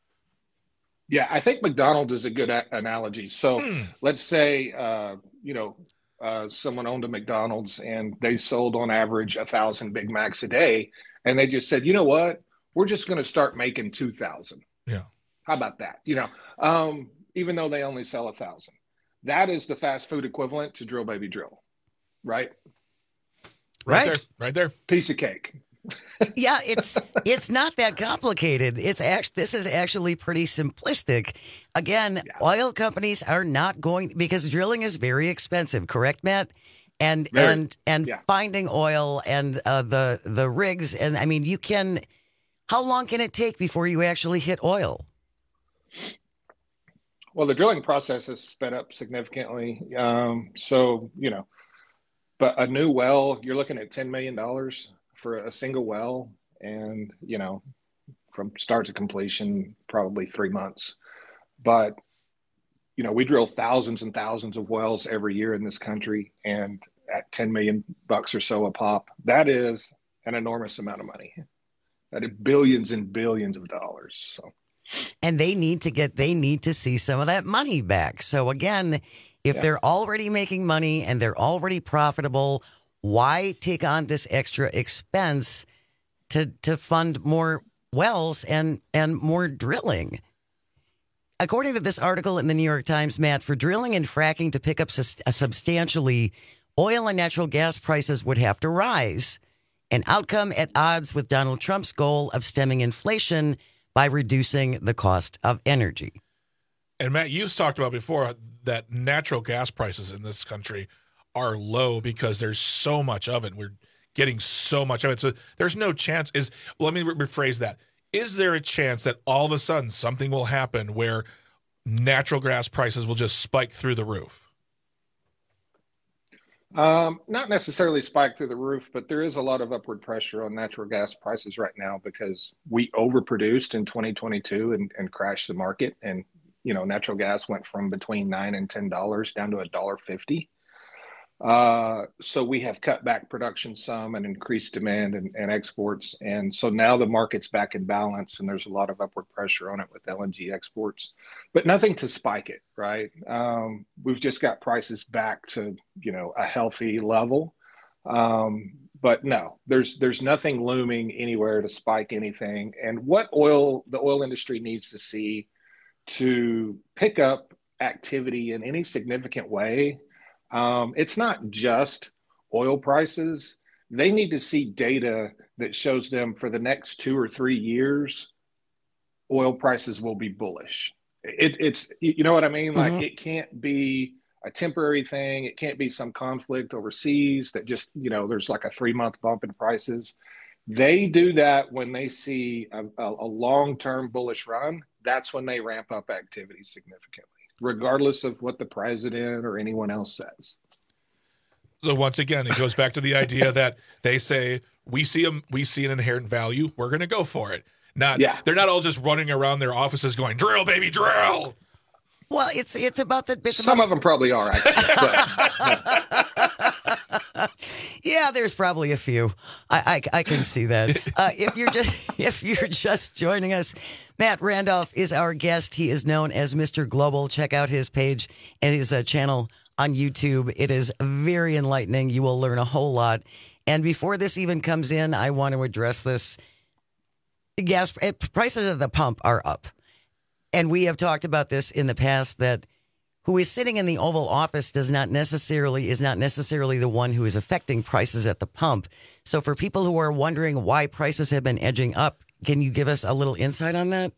Yeah, I think McDonald's is a good a- analogy. So Mm. let's say, uh, you know, uh, someone owned a McDonald's and they sold on average a thousand Big Macs a day. And they just said, you know what, we're just going to start making two thousand. Yeah. How about that? You know, um, even though they only sell a thousand, that is the fast food equivalent to Drill Baby Drill, right? Right, Right. there, right there. Piece of cake. Yeah, it's it's not that complicated. It's actually this is actually pretty simplistic. Again, yeah. oil companies are not going because drilling is very expensive, correct, Matt? And very, and and yeah. finding oil and uh, the the rigs and I mean, you can. How long can it take before you actually hit oil? Well, the drilling process has sped up significantly. Um, so you know, but a new well, you're looking at ten million dollars. For a single well, and you know, from start to completion, probably three months. But you know, we drill thousands and thousands of wells every year in this country, and at ten million bucks or so a pop, that is an enormous amount of money. That is billions and billions of dollars. So, and they need to get, they need to see some of that money back. So again, if yeah. they're already making money and they're already profitable, why take on this extra expense to to fund more wells and, and more drilling? According to this article in the New York Times, Matt, for drilling and fracking to pick up sus- substantially, oil and natural gas prices would have to rise, an outcome at odds with Donald Trump's goal of stemming inflation by reducing the cost of energy. And Matt, you've talked about before that natural gas prices in this country are low because there's so much of it. We're getting so much of it. So there's no chance is, let me rephrase that. Is there a chance that all of a sudden something will happen where natural gas prices will just spike through the roof? Um, not necessarily spike through the roof, but there is a lot of upward pressure on natural gas prices right now because we overproduced in twenty twenty-two and, and crashed the market. And, you know, natural gas went from between nine and ten dollars down to a dollar fifty. Uh, so we have cut back production some and increased demand and, and exports. And so now the market's back in balance and there's a lot of upward pressure on it with L N G exports, but nothing to spike it, right? Um, we've just got prices back to, you know, a healthy level. Um, but no, there's, there's nothing looming anywhere to spike anything. And what oil, the oil industry needs to see to pick up activity in any significant way. Um, it's not just oil prices. They need to see data that shows them for the next two or three years, oil prices will be bullish. It, it's, you know what I mean? Like mm-hmm. It can't be a temporary thing. It can't be some conflict overseas that just, you know, there's like a three month bump in prices. They do that when they see a, a, a long-term bullish run. That's when they ramp up activity significantly, regardless of what the president or anyone else says. So once again, it goes back to the idea that they say we see a, we see an inherent value, we're going to go for it. Not yeah. They're not all just running around their offices going drill, baby, drill. Well, it's it's about the it's some about of them probably are. Actually, but, yeah, there's probably a few. I I, I can see that. Uh, if you're just if you're just joining us, Matt Randolph is our guest. He is known as Mister Global. Check out his page and his uh, channel on YouTube. It is very enlightening. You will learn a whole lot. And before this even comes in, I want to address this. Gas prices at the pump are up. And we have talked about this in the past, that who is sitting in the Oval Office does not necessarily is not necessarily the one who is affecting prices at the pump. So for people who are wondering why prices have been edging up, can you give us a little insight on that?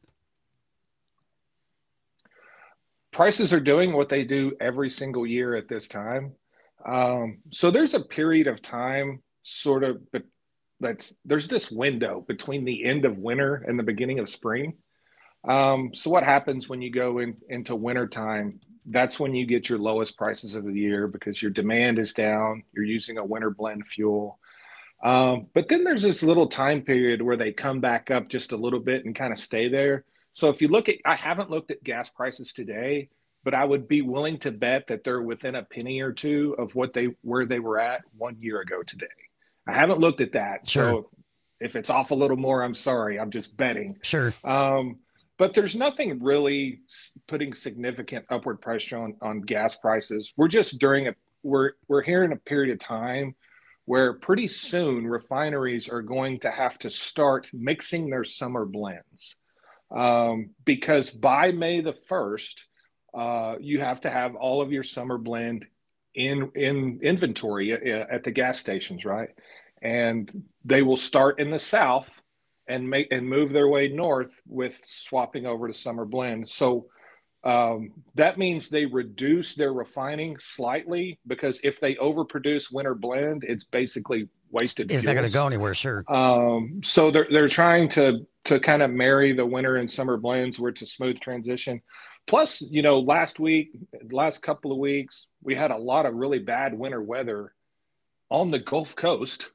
Prices are doing what they do every single year at this time. Um, so there's a period of time sort of, but that's there's this window between the end of winter and the beginning of spring. Um, so what happens when you go in, into wintertime? That's when you get your lowest prices of the year because your demand is down. You're using a winter blend fuel. Um, but then there's this little time period where they come back up just a little bit and kind of stay there. So if you look at, I haven't looked at gas prices today, but I would be willing to bet that they're within a penny or two of what they, where they were at one year ago today. I haven't looked at that. Sure. So If it's off a little more, I'm sorry. I'm just betting. Sure. Um, but there's nothing really putting significant upward pressure on, on gas prices. We're just during a we're we're here in a period of time where pretty soon refineries are going to have to start mixing their summer blends. Um, because by May the first, uh, you have to have all of your summer blend in in inventory at, at the gas stations, right? And they will start in the South and make and move their way north with swapping over to summer blend. So um, that means they reduce their refining slightly, because if they overproduce winter blend, it's basically wasted. It's fuels. not going to go anywhere, sure. Um, so they're they're trying to to kind of marry the winter and summer blends where it's a smooth transition. Plus, you know, last week, last couple of weeks, we had a lot of really bad winter weather on the Gulf Coast.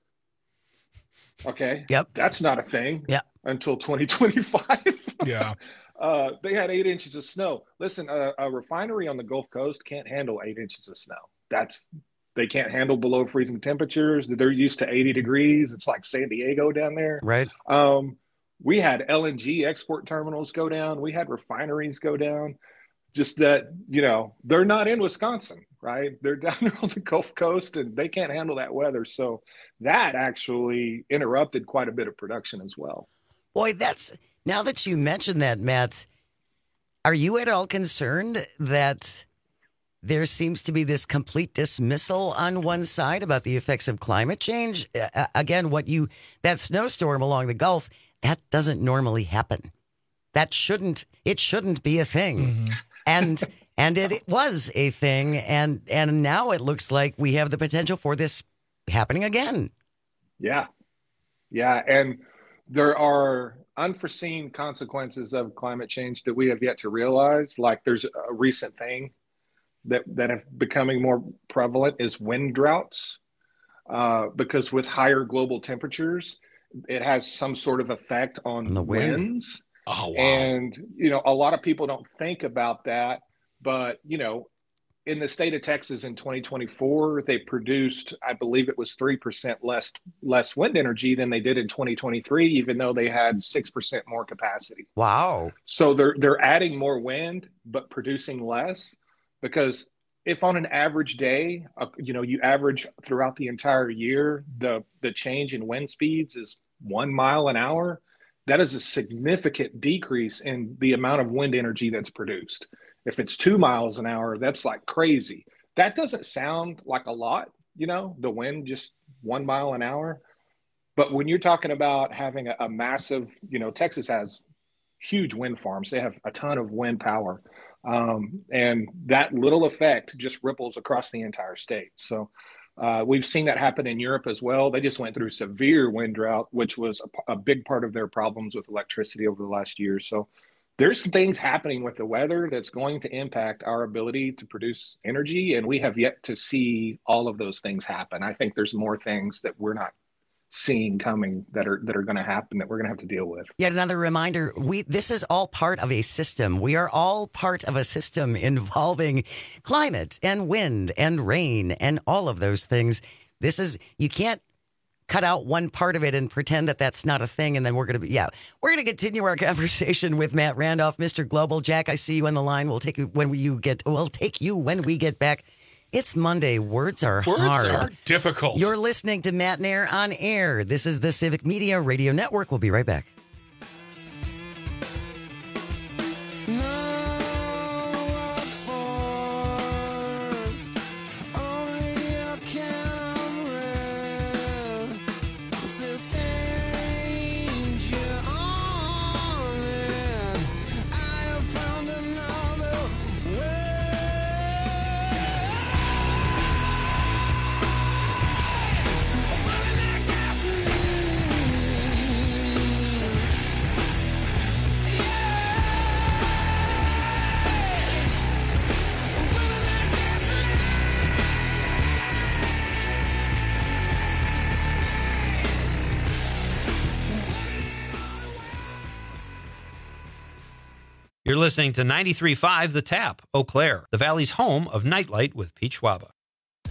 Okay. Yep. That's not a thing. Yeah. Until twenty twenty-five. Yeah. Uh, they had eight inches of snow. Listen, a, a refinery on the Gulf Coast can't handle eight inches of snow. That's they can't handle below freezing temperatures. They're used to eighty degrees. It's like San Diego down there. Right. Um, we had L N G export terminals go down. We had refineries go down. Just that, you know, they're not in Wisconsin, right? They're down there on the Gulf Coast, and they can't handle that weather. So that actually interrupted quite a bit of production as well. Boy, that's now that you mentioned that, Matt, are you at all concerned that there seems to be this complete dismissal on one side about the effects of climate change? Uh, again, what you that snowstorm along the Gulf, that doesn't normally happen. That shouldn't it shouldn't be a thing. Mm-hmm. And and it, it was a thing, and and now it looks like we have the potential for this happening again. Yeah. Yeah, and there are unforeseen consequences of climate change that we have yet to realize. Like there's a recent thing that that are becoming more prevalent is wind droughts, uh, because with higher global temperatures, it has some sort of effect on the wind. winds. Oh, wow. And, you know, a lot of people don't think about that, but, you know, in the state of Texas in twenty twenty-four, they produced, I believe it was three percent less less wind energy than they did in twenty twenty-three, even though they had six percent more capacity. Wow. So they're they're adding more wind, but producing less, because if on an average day, uh, you know, you average throughout the entire year, the the change in wind speeds is one mile an hour. That is a significant decrease in the amount of wind energy that's produced. If it's two miles an hour, that's like crazy. That doesn't sound like a lot, you know, the wind just one mile an hour. But when you're talking about having a, a massive, you know, Texas has huge wind farms. They have a ton of wind power. Um, and that little effect just ripples across the entire state. So uh, we've seen that happen in Europe as well. They just went through severe wind drought, which was a, a big part of their problems with electricity over the last year. So there's some things happening with the weather that's going to impact our ability to produce energy. And we have yet to see all of those things happen. I think there's more things that we're not seeing coming that are that are going to happen that we're going to have to deal with. Yet another reminder, we this is all part of a system. We are all part of a system involving climate and wind and rain and all of those things. This is, you can't cut out one part of it and pretend that that's not a thing, and then we're going to be, yeah. We're going to continue our conversation with Matt Randolph, Mister Global. Jack, I see you on the line. We'll take you when we, you get, we'll take you when we get back. It's Monday. Words are Words hard. are difficult. You're listening to Matt Nair on Air. This is the Civic Media Radio Network. We'll be right back. You're listening to ninety-three point five The Tap, Eau Claire, the Valley's home of Nightlight with Pete Schwaba.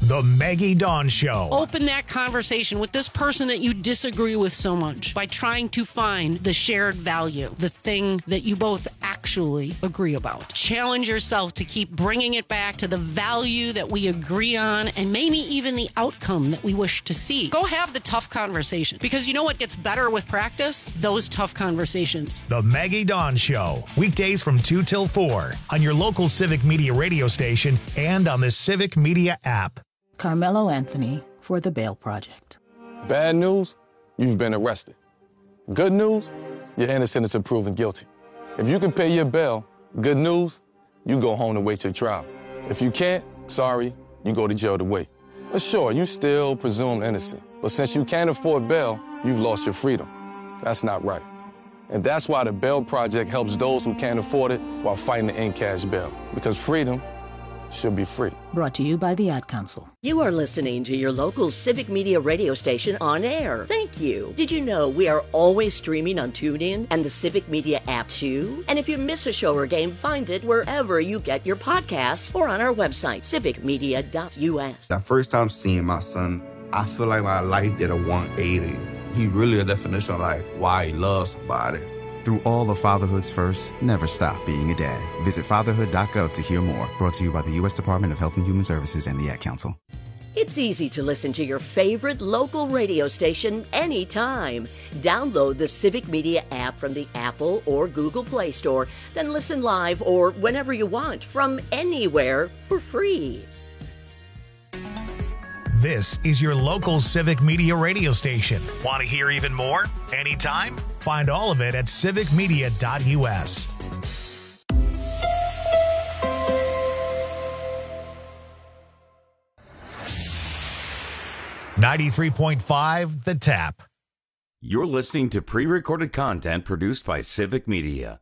The Maggie Dawn Show. Open that conversation with this person that you disagree with so much by trying to find the shared value, the thing that you both actually agree about. Challenge yourself to keep bringing it back to the value that we agree on and maybe even the outcome that we wish to see. Go have the tough conversation, because you know what gets better with practice? Those tough conversations. The Maggie Dawn Show. Weekdays from two till four on your local Civic Media radio station and on the Civic Media app. Carmelo Anthony for the Bail Project. Bad news, you've been arrested. Good news, you're innocent until proven guilty. If you can pay your bail, good news, you go home to wait your trial. If you can't, sorry, you go to jail to wait. But sure, you still presumed innocent. But since you can't afford bail, you've lost your freedom. That's not right. And that's why the Bail Project helps those who can't afford it while fighting to end cash bail. Because freedom should be free. Brought to you by the Ad Council. You are listening to your local Civic Media radio station on air. Thank you. Did you know we are always streaming on TuneIn and the Civic Media app too? And if you miss a show or game, find it wherever you get your podcasts or on our website, civic media dot u s. That first time seeing my son, I feel like my life did a one eighty. He really a definition of like why he loves somebody. Through all of fatherhood's first, never stop being a dad. Visit fatherhood dot gov to hear more. Brought to you by the U S Department of Health and Human Services and the Ad Council. It's easy to listen to your favorite local radio station anytime. Download the Civic Media app from the Apple or Google Play Store, then listen live or whenever you want from anywhere for free. This is your local Civic Media radio station. Want to hear even more? Anytime? Find all of it at civic media dot u s. ninety-three point five The Tap. You're listening to pre-recorded content produced by Civic Media.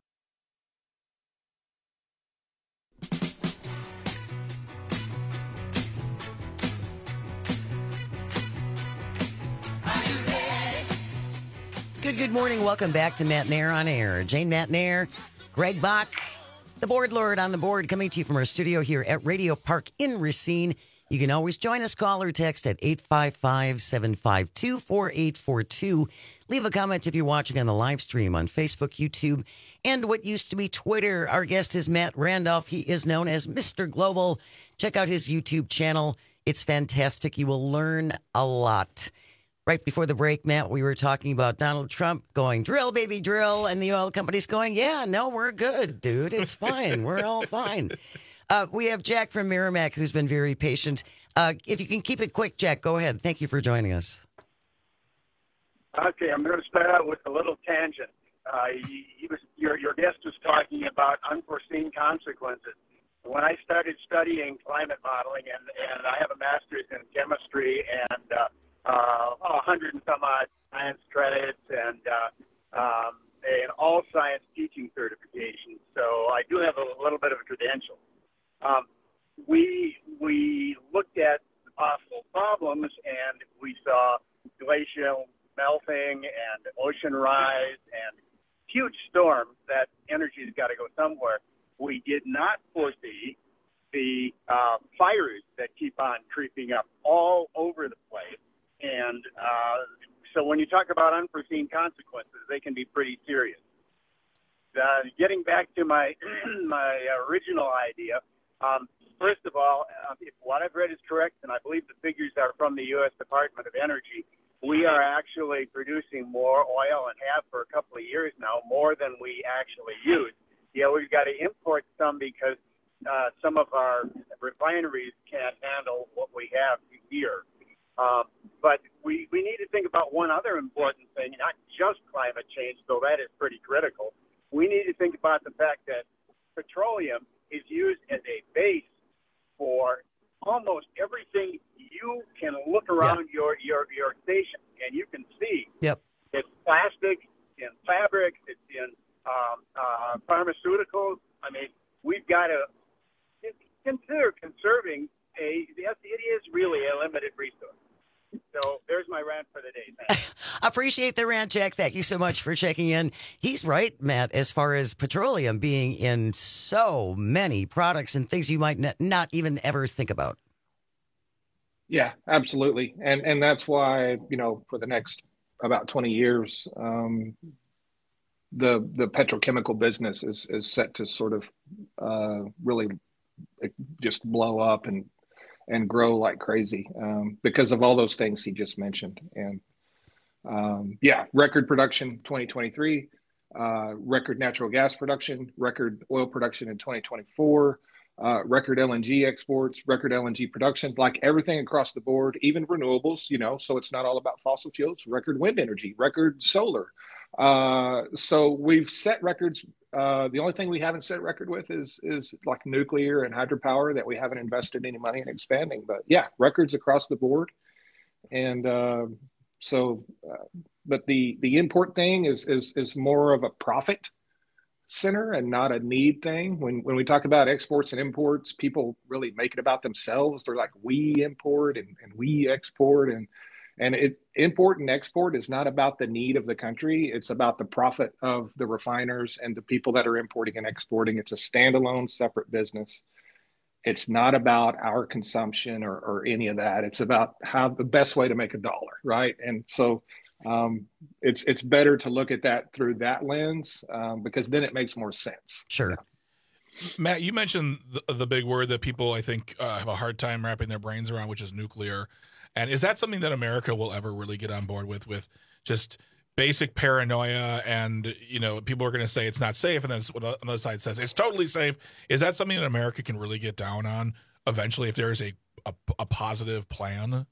Good, good morning. Welcome back to Matt Nair on Air. Jane Matt Nair, Greg Bach, the board lord on the board, coming to you from our studio here at Radio Park in Racine. You can always join us, call or text at eight five five, seven five two, four eight four two. Leave a comment if you're watching on the live stream on Facebook, YouTube, and what used to be Twitter. Our guest is Matt Randolph. He is known as Mister Global. Check out his YouTube channel. It's fantastic. You will learn a lot. Right before the break, Matt, we were talking about Donald Trump going, drill, baby, drill, and the oil company's going, yeah, no, we're good, dude. It's fine. We're all fine. Uh, we have Jack from Merrimack, who's been very patient. Uh, if you can keep it quick, Jack, go ahead. Thank you for joining us. Okay, I'm going to start out with a little tangent. Uh, he, he was, your, your guest was talking about unforeseen consequences. When I started studying climate modeling, and, and I have a master's in chemistry and uh, uh, a hundred and some odd science credits and uh, um, and all science teaching certifications, so I do have a little bit of a credential. Um, we we looked at the possible problems, and we saw glacial melting and ocean rise and huge storms. That energy's got to go somewhere. We did not foresee the uh, fires that keep on creeping up all over the place. And uh, so when you talk about unforeseen consequences, they can be pretty serious. Uh, getting back to my my original idea, um, first of all, uh, if what I've read is correct, and I believe the figures are from the U S Department of Energy, we are actually producing more oil and have for a couple of years now, more than we actually use. Yeah, we've got to import some because uh, some of our refineries can't handle what we have here. Um, but we, we need to think about one other important thing, not just climate change, though that is pretty critical. We need to think about the fact that petroleum is used as a base for almost everything. You can look around yeah. your, your, your station, and you can see yep. it's plastic, in fabrics, it's in um, uh, pharmaceuticals. I mean, we've got to consider conserving a, yes, it is really a limited resource. So there's my rant for the day. Thanks. Appreciate the rant, Jack. Thank you so much for checking in. He's right, Matt, as far as petroleum being in so many products and things you might not even ever think about. Yeah, absolutely. And and that's why, you know, for the next about twenty years, um, the the petrochemical business is, is set to sort of uh, really just blow up and and grow like crazy um, because of all those things he just mentioned. And um, yeah, record production twenty twenty-three, uh, record natural gas production, record oil production in twenty twenty-four. Uh, record L N G exports, record L N G production, like everything across the board, even renewables, you know, so it's not all about fossil fuels, record wind energy, record solar. Uh, so we've set records. Uh, the only thing we haven't set record with is, is like nuclear and hydropower that we haven't invested any money in expanding. But yeah, records across the board. And uh, so, uh, but the, the import thing is, is, is more of a profit center and not a need thing. When when we talk about exports and imports, people really make it about themselves. They're like, we import and, and we export, and and it import and export is not about the need of the country. It's about the profit of the refiners and the people that are importing and exporting. It's a standalone, separate business. It's not about our consumption or, or any of that. It's about how the best way to make a dollar, right? And so Um, it's it's better to look at that through that lens um, because then it makes more sense. Sure. Matt, you mentioned the, the big word that people, I think, uh, have a hard time wrapping their brains around, which is nuclear. And is that something that America will ever really get on board with, with just basic paranoia and, you know, people are going to say it's not safe, and then another side says it's totally safe. Is that something that America can really get down on eventually if there is a, a, a positive plan?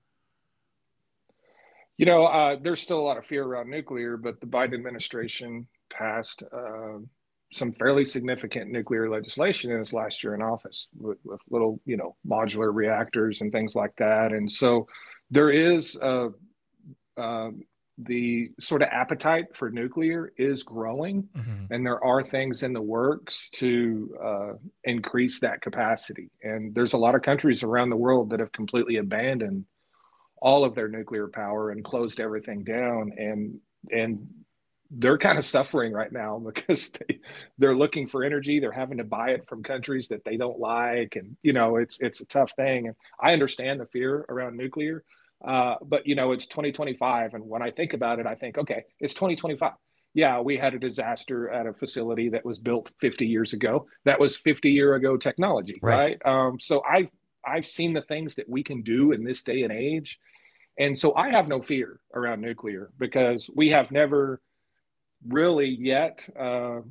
You know, uh, there's still a lot of fear around nuclear, but the Biden administration passed uh, some fairly significant nuclear legislation in his last year in office with, with little, you know, modular reactors and things like that. And so there is uh, uh, the sort of appetite for nuclear is growing, mm-hmm. and there are things in the works to uh, increase that capacity. And there's a lot of countries around the world that have completely abandoned all of their nuclear power and closed everything down, and and they're kind of suffering right now because they, they're looking for energy. They're having to buy it from countries that they don't like, and you know it's it's a tough thing. And I understand the fear around nuclear, uh, but you know it's twenty twenty-five, and when I think about it, I think, okay, it's twenty twenty-five. Yeah, we had a disaster at a facility that was built fifty years ago. That was fifty year ago technology, right? right? Um, so I. I've seen the things that we can do in this day and age. And so I have no fear around nuclear because we have never really yet uh,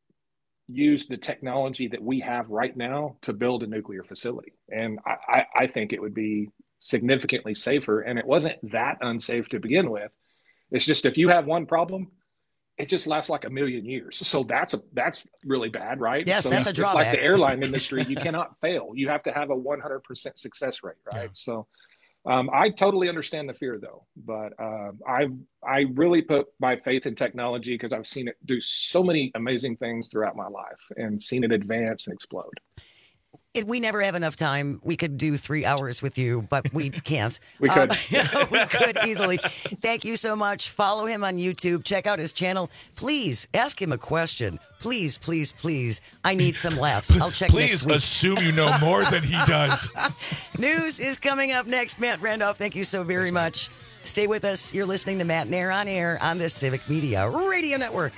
used the technology that we have right now to build a nuclear facility. And I, I, I think it would be significantly safer. And it wasn't that unsafe to begin with. It's just if you have one problem, it just lasts like a million years. So that's a, that's really bad, right? Yes, so that's a drawback. Like the airline industry, you cannot fail. You have to have a one hundred percent success rate, right? Yeah. So um, I totally understand the fear, though. But uh, I I really put my faith in technology because I've seen it do so many amazing things throughout my life and seen it advance and explode. It, we never have enough time. We could do three hours with you, but we can't. we could. Uh, we could easily. Thank you so much. Follow him on YouTube. Check out his channel. Please ask him a question. Please, please, please. I need some laughs. I'll check please next week. Assume you know more than he does. News is coming up next. Matt Randolph, thank you so very much. Stay with us. You're listening to Matt Nair on Air on the Civic Media Radio Network.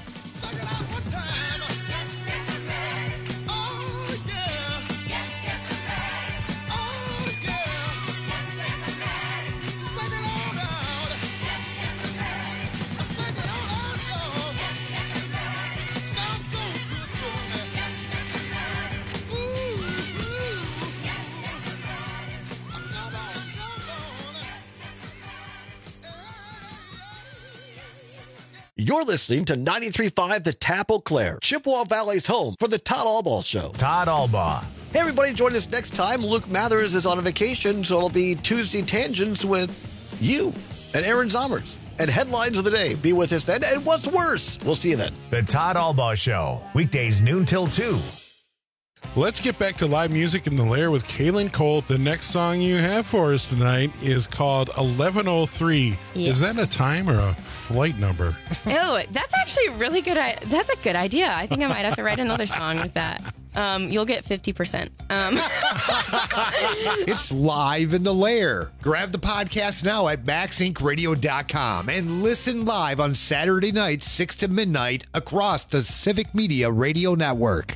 You're listening to ninety-three point five The Tap Eau Claire, Chippewa Valley's home for the Todd Albaugh Show. Todd Albaugh. Hey, everybody, join us next time. Luke Mathers is on a vacation, so it'll be Tuesday Tangents with you and Aaron Zommers. And Headlines of the Day. Be with us then. And what's worse? We'll see you then. The Todd Albaugh Show, weekdays noon till two. Let's get back to live music in the Lair with Kaylin Cole. The next song you have for us tonight is called eleven oh three. Yes. Is that a time or a flight number? Oh, that's actually really good. That's a good idea. I think I might have to write another song with that. Um, you'll get fifty percent. Um. It's Live in the Lair. Grab the podcast now at max inc radio dot com and listen live on Saturday nights, six to midnight, across the Civic Media Radio Network.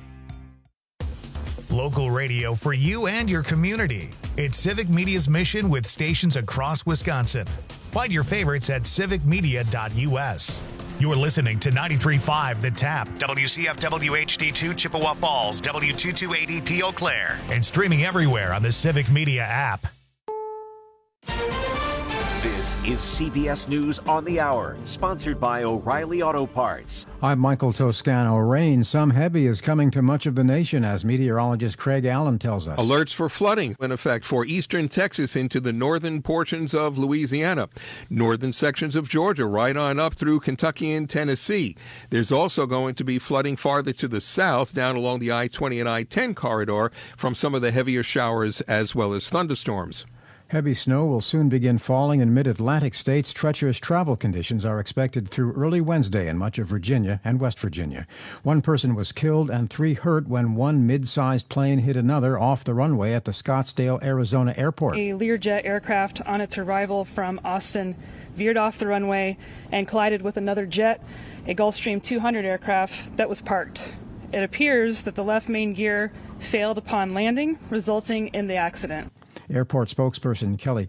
Local radio for you and your community. It's Civic Media's mission with stations across Wisconsin. Find your favorites at civic media dot u s. You're listening to ninety-three point five The Tap, W C F W H D two Chippewa Falls, W two twenty P Eau Claire, and streaming everywhere on the Civic Media app. This is C B S News on the Hour, sponsored by O'Reilly Auto Parts. I'm Michael Toscano. Rain, some heavy, is coming to much of the nation, as meteorologist Craig Allen tells us. Alerts for flooding in effect for eastern Texas into the northern portions of Louisiana, northern sections of Georgia, right on up through Kentucky and Tennessee. There's also going to be flooding farther to the south, down along the I twenty and I ten corridor, from some of the heavier showers as well as thunderstorms. Heavy snow will soon begin falling in mid-Atlantic states. Treacherous travel conditions are expected through early Wednesday in much of Virginia and West Virginia. One person was killed and three hurt when one mid-sized plane hit another off the runway at the Scottsdale, Arizona airport. A Learjet aircraft on its arrival from Austin veered off the runway and collided with another jet, a Gulfstream two hundred aircraft that was parked. It appears that the left main gear failed upon landing, resulting in the accident. Airport spokesperson Kelly